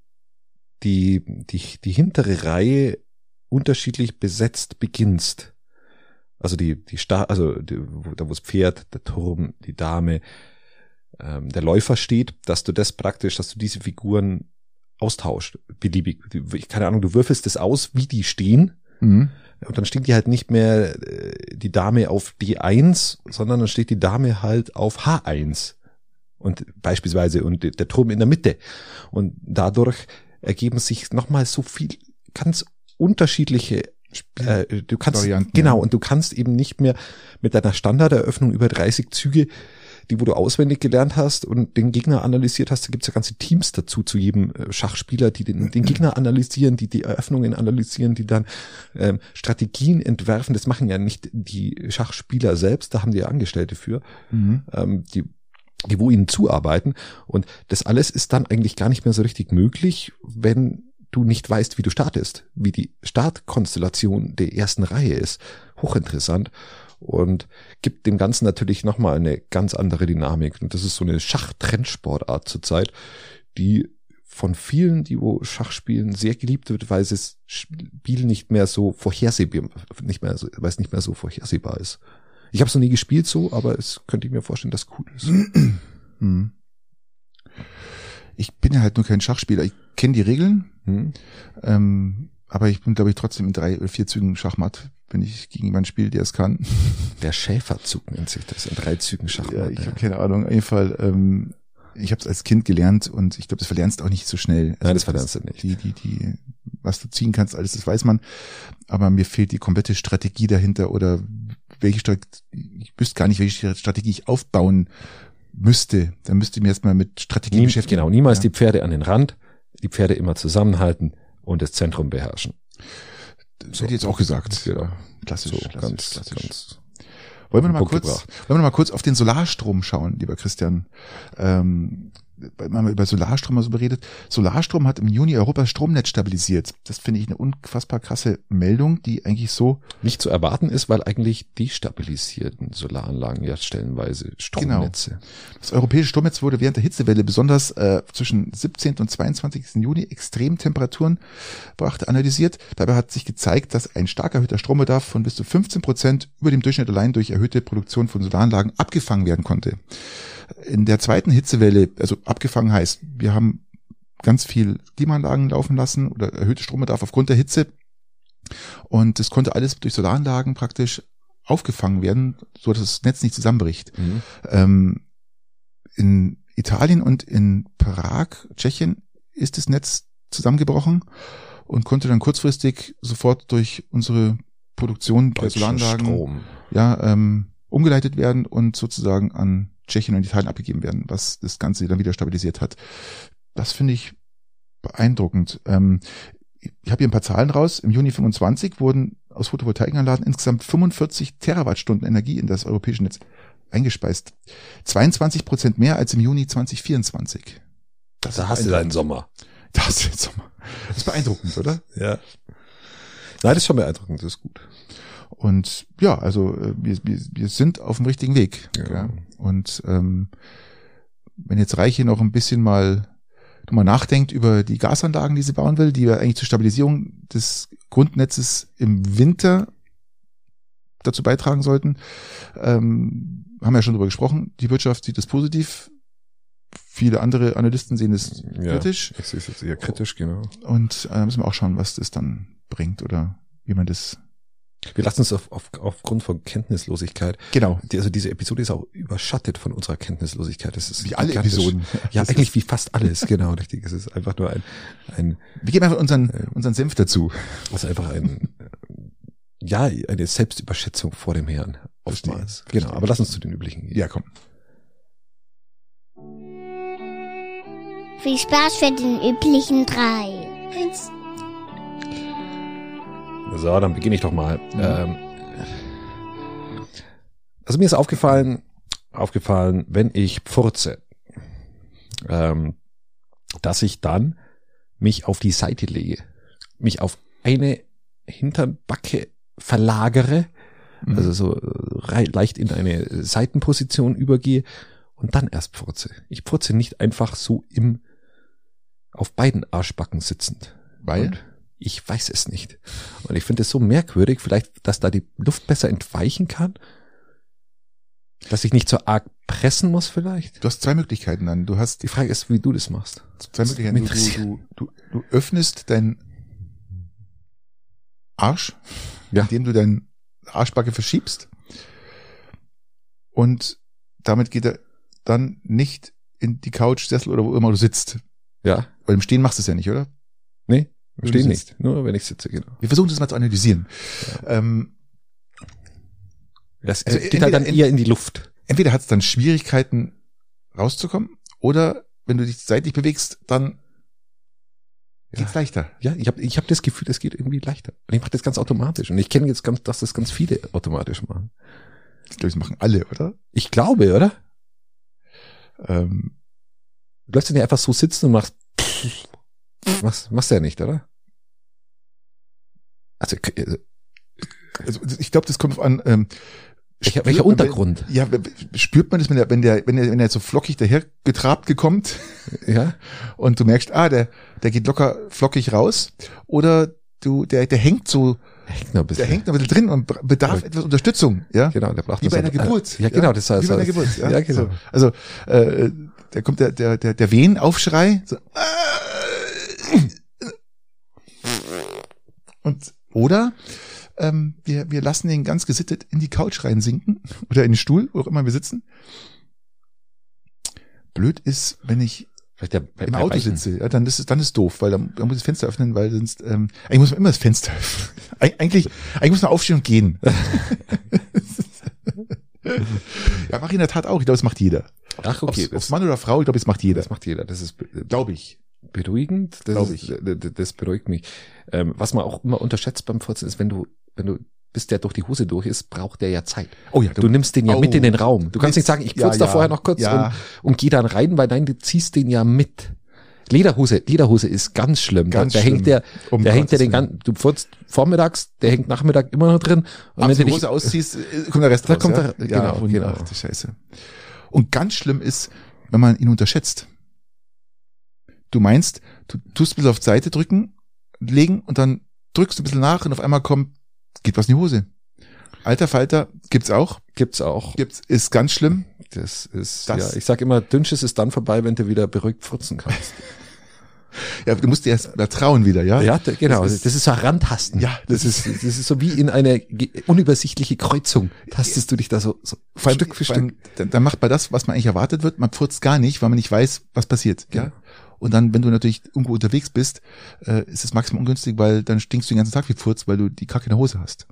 A: die, die, die hintere Reihe unterschiedlich besetzt beginnst. Also die, die Star, also die, wo, da wo das Pferd, der Turm, die Dame, ähm, der Läufer steht, dass du das praktisch, dass du diese Figuren austauscht, beliebig. Keine Ahnung, du würfelst das aus, wie die stehen,
B: mhm.
A: und dann steht die halt nicht mehr äh, die Dame auf D eins, sondern dann steht die Dame halt auf H eins und beispielsweise und der Turm in der Mitte. Und dadurch ergeben sich nochmal so viel ganz unterschiedliche äh, du kannst
B: Varianten,
A: genau
B: ja.
A: Und du kannst eben nicht mehr mit deiner Standarderöffnung über dreißig Züge, die wo du auswendig gelernt hast und den Gegner analysiert hast, da gibt's ja ganze Teams dazu zu jedem Schachspieler, die den, den Gegner analysieren, die die Eröffnungen analysieren, die dann ähm, Strategien entwerfen. Das machen ja nicht die Schachspieler selbst, da haben die ja Angestellte für,
B: Mhm.
A: ähm, die die wo ihnen zuarbeiten, und das alles ist dann eigentlich gar nicht mehr so richtig möglich, wenn du nicht weißt, wie du startest, wie die Startkonstellation der ersten Reihe ist. Hochinteressant und gibt dem Ganzen natürlich nochmal eine ganz andere Dynamik. Und das ist so eine Schachtrendsportart zurzeit, die von vielen, die wo Schach spielen, sehr geliebt wird, weil das Spiel nicht mehr so vorhersehbar, nicht mehr so, weil es nicht mehr so vorhersehbar ist. Ich habe es noch nie gespielt so, aber es könnte ich mir vorstellen, dass cool ist.
B: Mhm. Ich bin ja halt nur kein Schachspieler. Ich kenne die Regeln,
A: Hm?
B: ähm, aber ich bin, glaube ich, trotzdem in drei oder vier Zügen Schachmatt, wenn ich gegen jemanden spiele, der es kann.
A: Der Schäferzug nennt sich das, in drei Zügen Schachmatt.
B: Ja, ich habe keine Ahnung. Auf jeden Fall, ähm, ich habe es als Kind gelernt und ich glaube, das verlernst du auch nicht so schnell. Also
A: Nein, das verlernst du nicht.
B: Die, die, die, was du ziehen kannst, alles, das weiß man. Aber mir fehlt die komplette Strategie dahinter oder welche Strategie, ich wüsste gar nicht, welche Strategie ich aufbauen müsste. Dann müsste ich mir erstmal mit Strategie
A: Nie,
B: beschäftigen.
A: genau, niemals
B: ja.
A: die Pferde an den Rand, die Pferde immer zusammenhalten und das Zentrum beherrschen.
B: Das hätte ich jetzt auch gesagt.
A: Genau.
B: Klassisch,
A: So,
B: klassisch,
A: ganz,
B: klassisch.
A: ganz
B: Wollen wir noch mal
A: Punkt
B: kurz,
A: gebracht.
B: wollen wir noch mal kurz auf den Solarstrom schauen, lieber Christian. Ähm, weil man über Solarstrom mal so beredet. Solarstrom hat im Juni Europas Stromnetz stabilisiert. Das finde ich eine unfassbar krasse Meldung, die eigentlich so
A: nicht zu erwarten ist, weil eigentlich destabilisierten Solaranlagen ja stellenweise Stromnetze.
B: Genau. Das europäische Stromnetz wurde während der Hitzewelle besonders äh, zwischen siebzehnten und zweiundzwanzigsten Juni Extremtemperaturen brachte analysiert. Dabei hat sich gezeigt, dass ein stark erhöhter Strombedarf von bis zu fünfzehn Prozent über dem Durchschnitt allein durch erhöhte Produktion von Solaranlagen abgefangen werden konnte. In der zweiten Hitzewelle, also abgefangen heißt, wir haben ganz viel Klimaanlagen laufen lassen oder erhöhte Strombedarf aufgrund der Hitze. Und das konnte alles durch Solaranlagen praktisch aufgefangen werden, so dass das Netz nicht zusammenbricht.
C: Mhm.
B: Ähm, in Italien und in Prag, Tschechien, ist das Netz zusammengebrochen und konnte dann kurzfristig sofort durch unsere Produktion der Solaranlagen
C: Strom.
B: ja, ähm, umgeleitet werden und sozusagen an Tschechien und Italien abgegeben werden, was das Ganze dann wieder stabilisiert hat. Das finde ich beeindruckend. Ähm, ich habe hier ein paar Zahlen raus. Im Juni fünfundzwanzig wurden aus Photovoltaikanlagen insgesamt fünfundvierzig Terawattstunden Energie in das europäische Netz eingespeist. zweiundzwanzig Prozent mehr als im Juni zwanzig vierundzwanzig. Das
C: Da hast du deinen Sommer.
B: Da hast du den Sommer. Das ist beeindruckend, oder?
C: Ja. Nein, das ist schon beeindruckend, das ist gut.
B: Und ja, also äh, wir, wir, wir sind auf dem richtigen Weg.
C: Ja.
B: Ja. Und ähm, wenn jetzt Reiche noch ein bisschen mal mal nachdenkt über die Gasanlagen, die sie bauen will, die ja eigentlich zur Stabilisierung des Grundnetzes im Winter dazu beitragen sollten, ähm, haben wir ja schon drüber gesprochen. Die Wirtschaft sieht das positiv. Viele andere Analysten sehen es
C: Ja,
B: kritisch.
C: ich sehe es jetzt eher kritisch, genau.
B: Und äh, müssen wir auch schauen, was das dann bringt oder wie man das...
C: Wir lassen uns auf, auf, aufgrund von Kenntnislosigkeit,
B: Genau.
C: die, also diese Episode ist auch überschattet von unserer Kenntnislosigkeit. Das ist
B: Wie alle
C: gigantisch.
B: Episoden.
C: Ja,
B: Das
C: eigentlich
B: ist-
C: wie fast alles, genau, richtig. Es ist einfach nur ein, ein,
B: Wir geben einfach unseren, unseren Senf dazu.
C: es ist einfach ein, ja, eine Selbstüberschätzung vor dem Herrn.
B: Verstehe,
C: Oftmals.
B: verstehe.
C: Genau, aber lass uns zu den üblichen gehen.
B: Ja, komm.
D: Viel Spaß für den üblichen drei. Eins.
C: So, dann beginne ich doch mal. Ähm, also mir ist aufgefallen, aufgallen, wenn ich pfurze, ähm, dass ich dann mich auf die Seite lege, mich auf eine Hinternbacke verlagere,
B: Mhm.
C: also so rei- leicht in eine Seitenposition übergehe und dann erst pfurze. Ich pfurze nicht einfach so im auf beiden Arschbacken sitzend.
B: Weil?
C: Und ich weiß es nicht. Und ich finde es so merkwürdig, vielleicht, dass da die Luft besser entweichen kann, dass ich nicht so arg pressen muss vielleicht.
B: Du hast zwei Möglichkeiten dann. Du hast
C: Die Frage ist, wie du das machst.
B: zwei
C: Das
B: Möglichkeiten.
C: mich
B: Du,
C: interessiert.
B: du, du, du öffnest deinen Arsch,
C: Ja.
B: indem du deinen Arschbacke verschiebst. Und damit geht er dann nicht in die Couch, Sessel oder wo immer du sitzt.
C: Ja?
B: Weil im Stehen machst du es ja nicht, oder?
C: Nee?
B: Wenn du
C: Stehen
B: sitzt.
C: nicht. Nur wenn ich sitze, genau.
B: Wir versuchen das mal zu analysieren. Ähm,
C: Das
B: Also
C: geht halt dann
B: entweder-
C: eher in die Luft.
B: entweder hat es dann Schwierigkeiten rauszukommen oder wenn du dich seitlich bewegst, dann
C: Ja.
B: geht's leichter.
C: Ja, ich habe ich hab das Gefühl, es geht irgendwie leichter. Und ich mache das ganz automatisch. Und ich kenne jetzt ganz, dass das ganz viele automatisch machen.
B: Ich glaube, das machen alle, oder?
C: Ich glaube, oder?
B: Ähm,
C: Du läufst dann ja einfach so sitzen und machst, machst, machst du ja nicht, oder? Also, äh,
B: also ich glaube, das kommt drauf an. Ähm,
C: welcher,
B: spürt
C: welcher
B: man-
C: Untergrund?
B: Ja, spürt man das, wenn der, wenn der, wenn der, wenn der so flockig daher getrabt gekommt
C: Ja?
B: und du merkst, ah, der, der geht locker flockig raus, oder du, der, der hängt so,
C: Hängt noch ein bisschen.
B: der hängt noch ein bisschen drin und bedarf
C: Ja.
B: etwas Unterstützung, ja?
C: Genau, der braucht
B: Wie
C: das
B: bei einer
C: halt-
B: Geburt.
C: Ja, genau, das heißt.
B: Wie bei einer Geburt, ja.
C: Ja, genau.
B: So. Also, äh, da kommt der, der, der, der Wehenaufschrei, so, und, oder, ähm, wir, wir lassen den ganz gesittet in die Couch reinsinken, oder in den Stuhl, wo auch immer wir sitzen. Blöd ist, wenn ich
C: Vielleicht der, bei,
B: im
C: bei
B: Auto
C: Weichen.
B: sitze, ja, dann ist es, dann ist doof, weil dann, dann muss ich das Fenster öffnen, weil sonst, ähm, eigentlich muss man immer das Fenster öffnen. Eig eigentlich, eigentlich muss man aufstehen und gehen. Ja, mach ich in der Tat auch. Ich glaube, das macht jeder.
C: Ach, okay.
B: Ob's, ob's Mann oder Frau, ich glaube, das macht jeder.
C: Das macht jeder. Das ist be-
B: Glaube ich.
C: beruhigend. Das
B: Glaub
C: ist, das, das beruhigt mich. Ähm, was man auch immer unterschätzt beim Furzen ist, wenn du, wenn du, bis der durch die Hose durch ist, braucht der ja Zeit.
B: Oh ja,
C: Du nimmst den ja
B: Oh.
C: mit in den Raum. Du kannst
B: Mit-
C: nicht sagen, ich
B: ja,
C: putze da
B: ja,
C: vorher noch kurz
B: ja.
C: und, und geh dann rein, weil nein, du ziehst den ja mit. Lederhose, Lederhose ist ganz schlimm.
B: Ganz
C: da, da
B: schlimm.
C: hängt der,
B: Um
C: der hängt
B: Gottes
C: der den
B: Willen.
C: ganzen, du pfurzt vormittags, der hängt Nachmittag immer noch drin. Und
B: Wenn
C: wenn
B: du
C: du
B: die
C: dich,
B: Hose ausziehst, äh, kommt der Rest
C: Da
B: raus.
C: kommt
B: ja?
C: der-
B: ja,
C: genau,
B: wunderbar.
C: genau.
B: Ach, die Scheiße. Und ganz schlimm ist, wenn man ihn unterschätzt. Du meinst, du tust ein bisschen auf die Seite drücken, legen und dann drückst du ein bisschen nach und auf einmal kommt, geht was in die Hose. Alter Falter, gibt's auch.
C: gibt's auch.
B: Gibt's, ist ganz schlimm.
C: Das ist,
B: Das-
C: ja, ich sag immer, Dünnschiss ist dann vorbei, wenn du wieder beruhigt furzen kannst.
B: Ja, du musst dir erst mal trauen wieder, ja?
C: Ja, da, genau.
B: Das
C: Das
B: ist-
C: ist, das ist so Herantasten.
B: Ja,
C: Das ist, das ist so wie in eine ge- unübersichtliche Kreuzung. Tastest du dich da so, so
B: Vor allem,
C: Stück für
B: vor
C: Stück.
B: allem, dann, dann macht man das, was man eigentlich erwartet wird. Man furzt gar nicht, weil man nicht weiß, was passiert. Ja.
C: Genau.
B: Und dann, wenn du natürlich irgendwo unterwegs bist, äh, ist es maximal ungünstig, weil dann stinkst du den ganzen Tag wie Furz, weil du die Kacke in der Hose hast.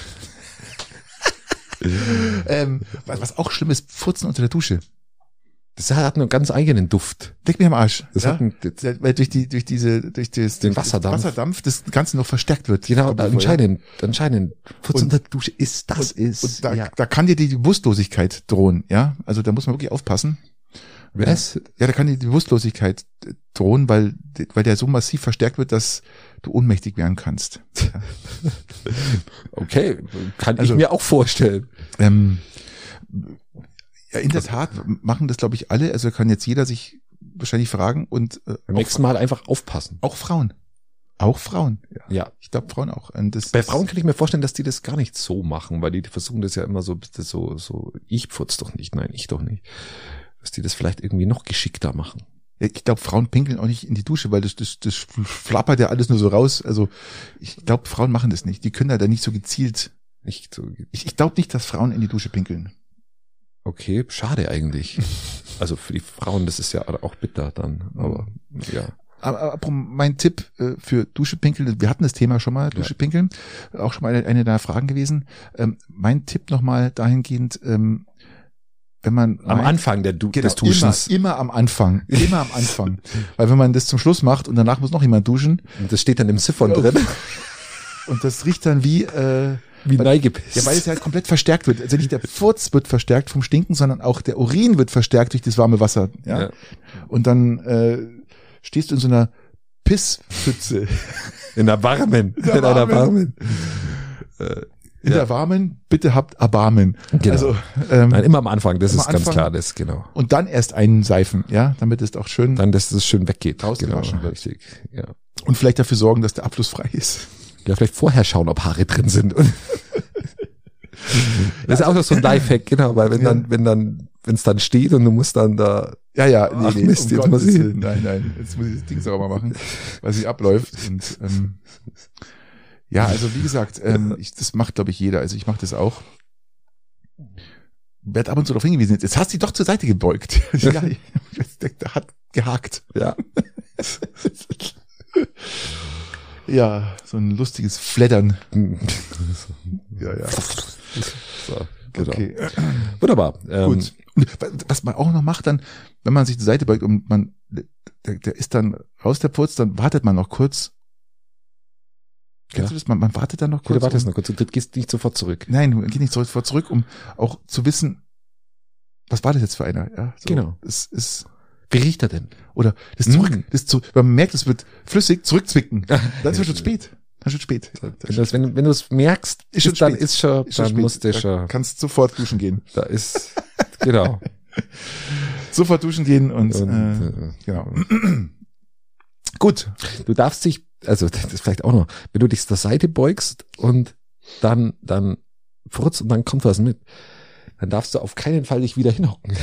B: ähm, was, was auch schlimm ist, Furzen unter der Dusche.
C: Das hat einen ganz eigenen Duft.
B: Leck mir am Arsch.
C: Das
B: ja?
C: hat einen, das,
B: Ja, weil durch die, durch diese, durch das,
C: Den
B: durch
C: Wasserdampf.
B: Das Wasserdampf das Ganze noch verstärkt wird.
C: genau,
B: Bevor, ja.
C: anscheinend, anscheinend. Furz
B: Und-
C: unter der Dusche ist, das
B: und,
C: ist,
B: und da,
C: ja.
B: da kann dir die Bewusstlosigkeit drohen, ja. Also da muss man wirklich aufpassen.
C: Was?
B: Ja, da kann dir die Bewusstlosigkeit äh, drohen, weil, weil der so massiv verstärkt wird, dass du ohnmächtig werden kannst. Ja.
C: Okay, kann
B: Also-
C: ich mir auch vorstellen.
B: Ähm, ja, in der Tat machen das, glaube ich, alle. Also kann jetzt jeder sich wahrscheinlich fragen und äh,
C: Beim
B: auch,
C: nächsten Mal einfach aufpassen.
B: auch Frauen. Auch Frauen. Ja.
C: Ja.
B: Ich glaube, Frauen auch. Und das
C: Bei
B: ist-
C: Frauen kann ich mir vorstellen, dass die das gar nicht so machen, weil die versuchen das ja immer so, das so, so, ich putz doch nicht, nein, ich doch nicht. Dass die das vielleicht irgendwie noch geschickter machen.
B: Ja, ich glaube, Frauen pinkeln auch nicht in die Dusche, weil das, das, das flappert ja alles nur so raus. Also ich glaube, Frauen machen das nicht. Die können da nicht so gezielt.
C: Nicht so,
B: Ich, ich glaube nicht, dass Frauen in die Dusche pinkeln.
C: okay, schade eigentlich. Also für die Frauen, das ist ja auch bitter dann, aber ja.
B: Aber, aber mein Tipp äh, für Dusche pinkeln, wir hatten das Thema schon mal, Dusche pinkeln, auch schon mal eine, eine deiner Fragen gewesen. Ähm, mein Tipp nochmal dahingehend, ähm, wenn man
C: Am
B: meint-
C: Anfang der du
B: Genau,
C: des Duschens.
B: Immer, immer am Anfang. Immer am Anfang. Weil wenn man das zum Schluss macht und danach muss noch jemand duschen
C: Und das steht dann im Siphon
B: Oh.
C: drin,
B: und das riecht dann wie, äh,
C: wie
B: weil-
C: neigepisst.
B: ja, weil es ja halt komplett verstärkt wird. Also nicht der Furz wird verstärkt vom Stinken, sondern auch der Urin wird verstärkt durch das warme Wasser. Ja.
C: Ja.
B: Und dann äh, stehst du in so einer Pisspfütze.
C: In der warmen. In,
B: der
C: einer
B: warmen.
C: warmen. Äh,
B: In
C: Ja.
B: der warmen, bitte habt Erbarmen.
C: Genau.
B: Also, ähm,
C: Nein, immer am Anfang, das
B: Immer
C: ist ganz
B: Anfang.
C: klar, das, genau.
B: und dann erst einseifen, ja, damit es auch schön
C: Dann, dass das schön weggeht. Genau,
B: Rausgewaschen wird.
C: richtig. Ja.
B: und vielleicht dafür sorgen, dass der Abfluss frei ist.
C: Ja, vielleicht vorher schauen, ob Haare drin sind. Das ist auch noch so ein Lifehack, genau, weil wenn
B: Ja.
C: dann, wenn dann, wenn es dann steht und du musst dann da,
B: Ja, ja, nee,
C: Ach
B: nee,
C: Mist, jetzt muss ich-
B: Willen. Nein, nein, jetzt muss ich das Ding sauber machen, weil sie abläuft. Und ähm, ja, also wie gesagt, ähm, ich, das macht, glaube ich, jeder. Also ich mache das auch. Werd ab und zu darauf hingewiesen. Jetzt hast du dich doch zur Seite gebeugt. Ja, der hat gehakt.
C: ja,
B: Ja, so ein lustiges Fleddern. Ja, ja.
C: so, genau.
B: Okay.
C: Wunderbar. Ähm,
B: Gut. Und was man auch noch macht dann, wenn man sich zur Seite beugt und man, der, der ist dann raus, der Putz, dann wartet man noch kurz. Kennst
C: Ja.
B: du das? Man, man wartet dann noch
C: Okay,
B: kurz.
C: du wartest
B: um,
C: noch kurz, du gehst nicht sofort zurück.
B: Nein, du gehst nicht sofort zurück, um auch zu wissen, was war das jetzt für einer? Ja, so,
C: Genau.
B: Es ist,
C: Wie riecht er denn?
B: oder das
C: Mm.
B: zurück, das zu, wenn man merkt, es wird flüssig, zurückzwicken. Dann ist es schon spät. Dann ist schon spät.
C: Wenn du es wenn, wenn du es merkst,
B: Ist schon
C: ist dann
B: spät.
C: ist schon,
B: Ist schon
C: dann
B: spät.
C: musst du
B: Da
C: schon,
B: kannst sofort duschen gehen.
C: da ist, genau.
B: Sofort duschen gehen und,
C: Und,
B: äh,
C: äh,
B: genau. Gut.
C: Du darfst dich, also das ist vielleicht auch noch, wenn du dich zur Seite beugst und dann, dann furzt und dann kommt was mit, dann darfst du auf keinen Fall dich wieder hinhocken.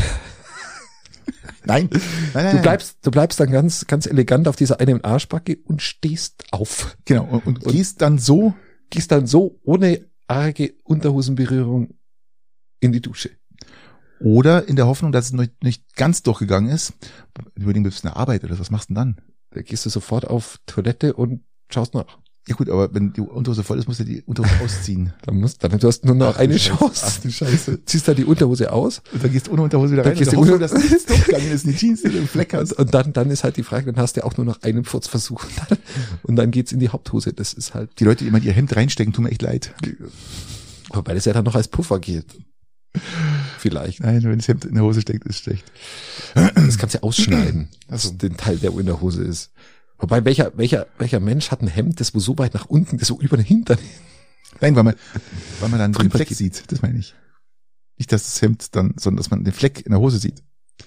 B: Nein. Nein, nein,
C: Du bleibst, du bleibst dann ganz, ganz elegant auf dieser einen Arschbacke und stehst auf.
B: Genau, und, und,
C: Und-
B: gehst dann so,
C: Gehst dann so ohne arge Unterhosenberührung in die Dusche.
B: oder in der Hoffnung, dass es nicht, nicht ganz durchgegangen ist. Überlegen, bist du in der Arbeit oder was machst du denn dann?
C: Da gehst du sofort auf Toilette und schaust nach.
B: Ja gut, aber wenn die Unterhose voll ist, musst du die Unterhose ausziehen.
C: Dann musst, dann du hast nur noch
B: Ach,
C: eine
B: du Scheiße.
C: Chance.
B: Ach, du Scheiße.
C: Ziehst dann die Unterhose aus
B: Und dann gehst du ohne Unterhose wieder
C: Dann
B: rein
C: gehst
B: und
C: du
B: dann hoffst du,
C: ohne-
B: dass nichts durchgegangen ist, in die Jeans, die du einen Fleck
C: und,
B: hast.
C: und dann, dann ist halt die Frage, dann hast du auch nur noch einen Furzversuch und dann, und dann geht's in die Haupthose. Das ist halt,
B: Die Leute, die immer ihr Hemd reinstecken, tun mir echt leid.
C: wobei das ja dann noch als Puffer geht. Vielleicht.
B: Nein, wenn das Hemd in der Hose steckt, ist schlecht.
C: Das kannst du ja ausschneiden,
B: Ach so.
C: also den Teil, der in der Hose ist. Wobei, welcher, welcher, welcher Mensch hat ein Hemd, das wo so weit nach unten, das so über den Hintern?
B: Nein, weil man, weil man dann den
C: Drüber
B: Fleck
C: geht.
B: sieht. Das meine ich. Nicht, dass das Hemd dann, sondern dass man den Fleck in der Hose sieht.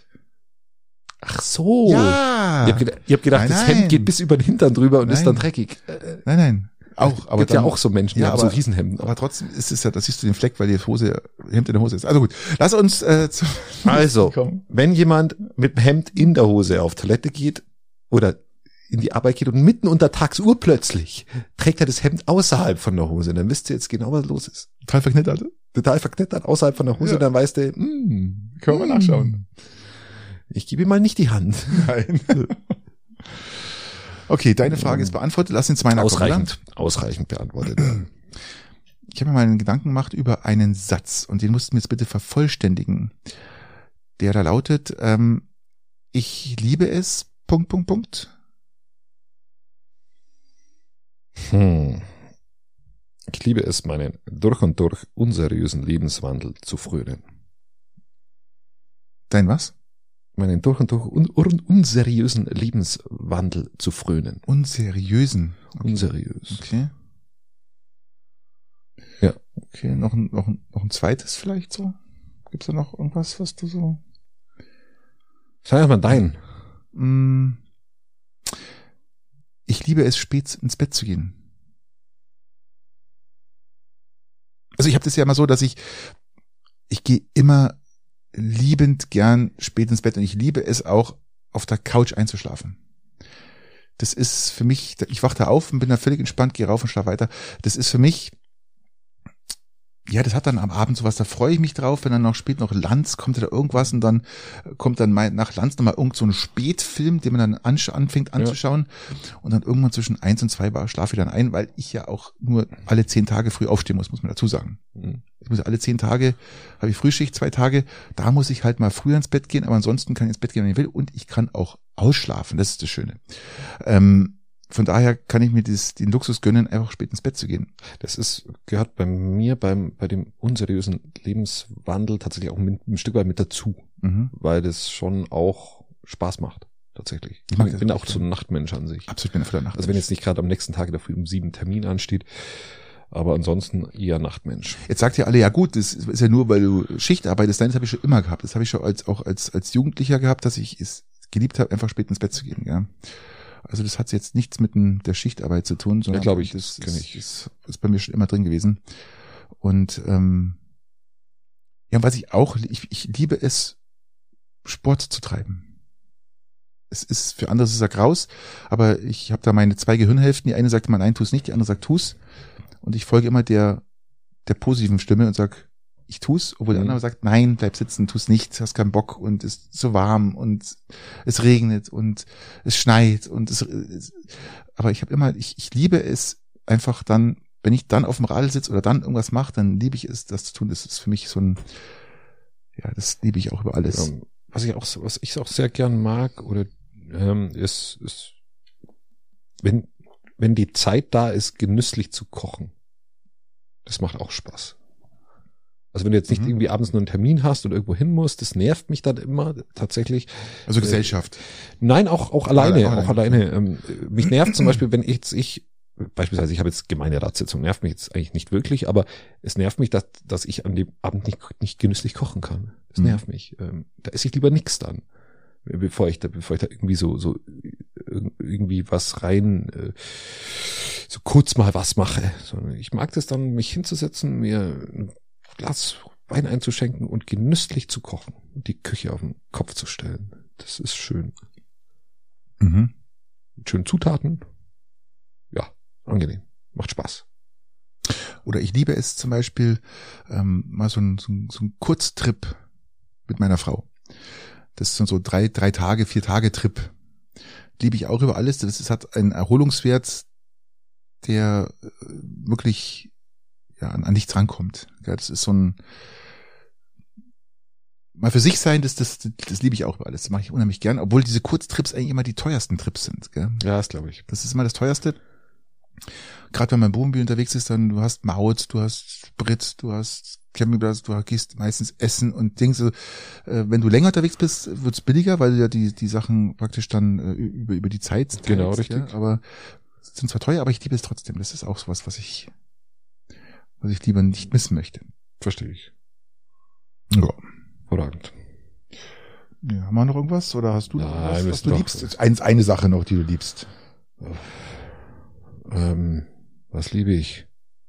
C: Ach so.
B: Ja.
C: Ich hab gedacht, ich hab gedacht
B: Nein,
C: das
B: nein.
C: Hemd geht bis über den Hintern drüber und ist
B: Nein.
C: dann dreckig.
B: Nein, nein. Auch, aber
C: gibt
B: dann,
C: ja auch so Menschen, die
B: Ja,
C: haben so
B: aber-
C: Riesenhemden.
B: aber trotzdem ist es ja, da siehst du den Fleck, weil die Hose, Hemd in der Hose ist. Also gut. Lass uns, äh, zu,
C: Also,
B: kommen.
C: wenn jemand mit dem Hemd in der Hose auf Toilette geht oder in die Arbeit geht und mitten unter Tagsuhr plötzlich trägt er das Hemd außerhalb von der Hose. Dann wisst ihr jetzt genau, was los ist.
B: Total verknittert.
C: Total verknittert außerhalb von der Hose.
B: Ja.
C: Dann weißt du, mm,
B: Können wir mal nachschauen.
C: ich gebe ihm mal nicht die Hand.
B: Nein. Okay, deine Frage ist beantwortet. Lass uns meiner
C: Ausreichend, ausreichend beantwortet.
B: Ich habe mir mal einen Gedanken gemacht über einen Satz und den musst du mir jetzt bitte vervollständigen. Der da lautet, ähm, ich liebe es, Punkt, Punkt, Punkt.
C: Hm. Ich liebe es, meinen durch und durch unseriösen Lebenswandel zu frönen.
B: Dein was?
C: Meinen durch und durch un un unseriösen Lebenswandel zu frönen.
B: Unseriösen. Okay.
C: Unseriös.
B: Okay.
C: Ja.
B: Okay, noch ein, noch ein, noch ein zweites vielleicht so? Gibt's da noch irgendwas, was du so...
C: Sag mal dein.
B: Mm, ich liebe es, spät ins Bett zu gehen. Also ich habe das ja immer so, dass ich, ich gehe immer liebend gern spät ins Bett und ich liebe es auch, auf der Couch einzuschlafen. Das ist für mich, ich wache da auf und bin da völlig entspannt, gehe rauf und schlafe weiter. Das ist für mich, ja, das hat dann am Abend sowas, da freue ich mich drauf, wenn dann noch spät noch Lanz kommt oder irgendwas und dann kommt dann mal nach Lanz nochmal irgend so ein Spätfilm, den man dann ansch- anfängt anzuschauen ja. Und dann irgendwann zwischen eins und zwei war schlafe ich dann ein, weil ich ja auch nur alle zehn Tage früh aufstehen muss, muss man dazu sagen. Mhm. Ich muss alle zehn Tage, habe ich Frühschicht, zwei Tage, da muss ich halt mal früher ins Bett gehen, aber ansonsten kann ich ins Bett gehen, wenn ich will und ich kann auch ausschlafen, das ist das Schöne. Ähm, Von daher kann ich mir das, den Luxus gönnen, einfach spät ins Bett zu gehen.
C: Das ist, gehört bei mir beim, bei dem unseriösen Lebenswandel tatsächlich auch mit, ein Stück weit mit dazu, mhm. weil das schon auch Spaß macht, tatsächlich. Ich, ich bin auch so ein Nachtmensch an sich.
B: Absolut, ich bin ein voller Nachtmensch.
C: Also wenn jetzt nicht gerade am nächsten Tag in der Früh um sieben Termin ansteht, aber ansonsten eher Nachtmensch.
B: Jetzt sagt ihr alle, ja gut, das ist ja nur, weil du Schicht arbeitest. Nein, das habe ich schon immer gehabt. Das habe ich schon als, auch als, als Jugendlicher gehabt, dass ich es geliebt habe, einfach spät ins Bett zu gehen, ja. Also das hat jetzt nichts mit der Schichtarbeit zu tun, sondern
C: ja, glaube ich,
B: das,
C: das
B: ist,
C: ich.
B: Ist, ist bei mir schon immer drin gewesen. Und ähm, ja, was ich auch, ich, ich liebe es, Sport zu treiben. Es ist für andere ist es ja graus, aber ich habe da meine zwei Gehirnhälften. Die eine sagt immer, nein, tu's nicht, die andere sagt, tu's. Und ich folge immer der der positiven Stimme und sag, ich tu's, obwohl der andere sagt, nein, bleib sitzen, tu's nicht, hast keinen Bock und es ist so warm und es regnet und es schneit und es, es aber ich habe immer, ich, ich liebe es einfach dann, wenn ich dann auf dem Radl sitze oder dann irgendwas mache, dann liebe ich es, das zu tun. Das ist für mich so ein, ja, das liebe ich auch über alles.
C: Ja, was ich auch, was ich auch sehr gern mag oder ähm, ist, ist, wenn wenn die Zeit da ist, genüsslich zu kochen. Das macht auch Spaß. Also wenn du jetzt nicht mhm. irgendwie abends nur einen Termin hast und irgendwo hin musst, das nervt mich dann immer tatsächlich.
B: Also Gesellschaft.
C: Äh, nein, auch auch alleine,
B: alleine.
C: auch alleine. Ähm, mich nervt zum Beispiel, wenn ich jetzt ich beispielsweise, ich habe jetzt Gemeinderatssitzung, nervt mich jetzt eigentlich nicht wirklich, aber es nervt mich, dass dass ich an dem Abend nicht nicht genüsslich kochen kann. Das mhm. nervt mich. Ähm, da esse ich lieber nix dann, bevor ich da bevor ich da irgendwie so so irgendwie was rein äh, so kurz mal was mache. Sondern ich mag das dann, mich hinzusetzen, mir ein Glas Wein einzuschenken und genüsslich zu kochen und die Küche auf den Kopf zu stellen. Das ist schön.
B: Mhm.
C: Mit schönen Zutaten. Ja, angenehm. Macht Spaß.
B: Oder ich liebe es zum Beispiel, ähm, mal so ein, so ein, so ein Kurztrip mit meiner Frau. Das sind so drei, drei Tage, vier Tage Trip. Liebe ich auch über alles. Das ist, hat einen Erholungswert, der wirklich ja, an, an nichts rankommt. Ja, das ist so ein mal für sich sein, das, das, das, das liebe ich auch über alles. Das mache ich unheimlich gern, obwohl diese Kurztrips eigentlich immer die teuersten Trips sind. Gell?
C: Ja, das glaube ich.
B: Das ist immer das teuerste. Gerade wenn man im Wohnmobil unterwegs ist, dann du hast Maut, du hast Sprit, du hast Campingplatz, du gehst meistens essen und Dinge. So, äh, wenn du länger unterwegs bist, wird's billiger, weil du ja die die Sachen praktisch dann äh, über über die Zeit teilst,
C: genau richtig.
B: Ja? Aber sind zwar teuer, aber ich liebe es trotzdem. Das ist auch sowas, was ich was ich lieber nicht missen möchte.
C: Verstehe ich.
B: Ja.
C: Hervorragend.
B: Ja, haben wir noch irgendwas? Oder hast du noch
C: Nein,
B: was, was du
C: doch.
B: liebst? Eins, eine Sache noch, die du liebst.
C: Ähm, was liebe ich?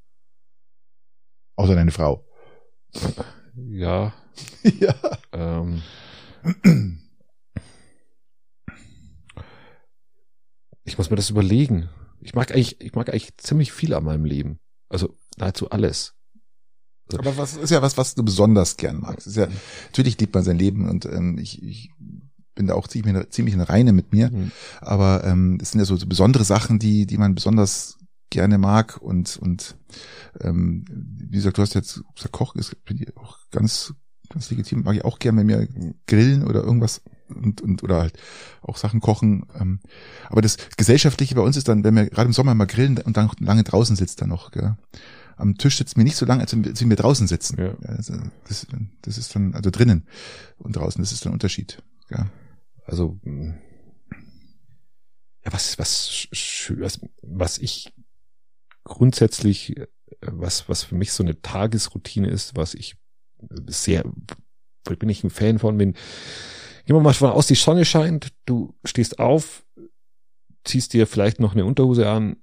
B: Außer deine Frau.
C: Ja.
B: Ja.
C: Ähm, Ich muss mir das überlegen. Ich mag eigentlich, ich mag eigentlich ziemlich viel an meinem Leben. Also nahezu alles. Also,
B: Aber was ist ja was, was du besonders gern magst. Ist ja, natürlich liebt man sein Leben und ähm, ich, ich bin da auch ziemlich, ziemlich in Reine mit mir.
C: Mhm.
B: Aber ähm, es sind ja so, so besondere Sachen, die, die man besonders gerne mag und und ähm, wie gesagt, du hast jetzt gesagt, Kochen ist auch ganz ganz legitim, mag ich auch gerne, wenn wir grillen oder irgendwas und und oder halt auch Sachen kochen. Ähm, aber das Gesellschaftliche bei uns ist dann, wenn wir gerade im Sommer mal grillen und dann lange draußen sitzt dann noch, gell? Am Tisch sitzen wir nicht so lange, als wenn wir draußen sitzen.
C: Ja.
B: Ja, also das, das ist dann, also drinnen und draußen, das ist dann ein Unterschied. Ja.
C: Also ja, was was was, was ich grundsätzlich, was was für mich so eine Tagesroutine ist, was ich sehr, bin ich ein Fan von, wenn, gehen wir mal von aus, die Sonne scheint, du stehst auf, ziehst dir vielleicht noch eine Unterhose an,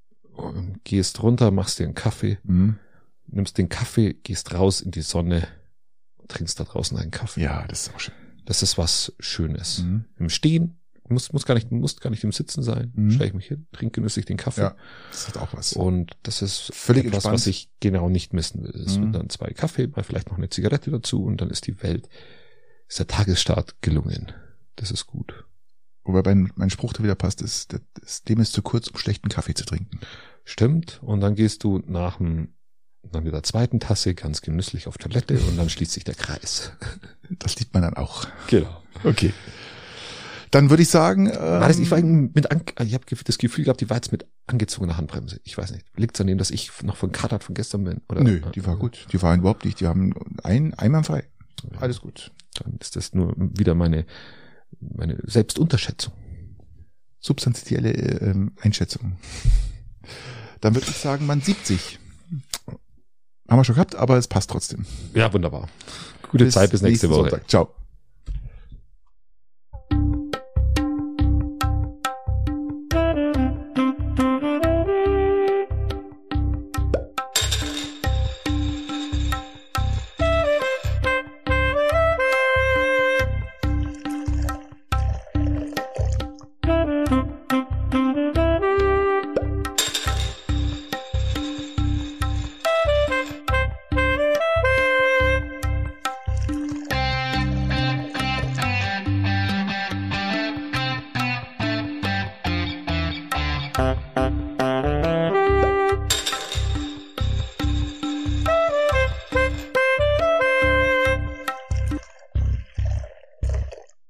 C: gehst runter, machst dir einen Kaffee,
B: Mhm.
C: nimmst den Kaffee, gehst raus in die Sonne, trinkst da draußen einen Kaffee.
B: Ja, das ist auch schön.
C: Das ist was Schönes.
B: Mhm.
C: Im Stehen, muss, muss gar nicht, muss gar nicht im Sitzen sein,
B: Mhm.
C: stelle ich mich hin, trinke genüsslich den Kaffee.
B: Ja, das hat auch was.
C: Und das ist
B: Völlig
C: etwas,
B: entspannt.
C: was ich genau nicht missen will. Es
B: Mhm.
C: wird dann zwei Kaffee, mal vielleicht noch eine Zigarette dazu und dann ist die Welt, ist der Tagesstart gelungen. Das ist gut.
B: Wobei mein, mein Spruch da wieder passt, ist, das Leben ist zu kurz, um schlechten Kaffee zu trinken.
C: Stimmt. Und dann gehst du nach dem, nach der zweiten Tasse ganz genüsslich auf Toilette und dann schließt sich der Kreis.
B: Das liebt man dann auch.
C: Genau.
B: Okay. Dann würde ich sagen, ähm,
C: War das, ich war mit, an, ich habe das Gefühl gehabt, die war jetzt mit angezogener Handbremse. Ich weiß nicht. Liegt es an dem, dass ich noch von Katert von gestern bin? Oder?
B: nö, die war gut. Die waren überhaupt nicht. Die haben ein einwandfrei.
C: Ja.
B: Alles gut.
C: Dann ist das nur wieder meine, meine Selbstunterschätzung.
B: Substanzielle ähm, Einschätzung. Dann würde ich sagen, man siebzig. Haben wir schon gehabt, aber es passt trotzdem.
C: Ja, wunderbar. Gute Zeit bis nächste Woche.
B: Sonntag. Ciao.
D: Thank you.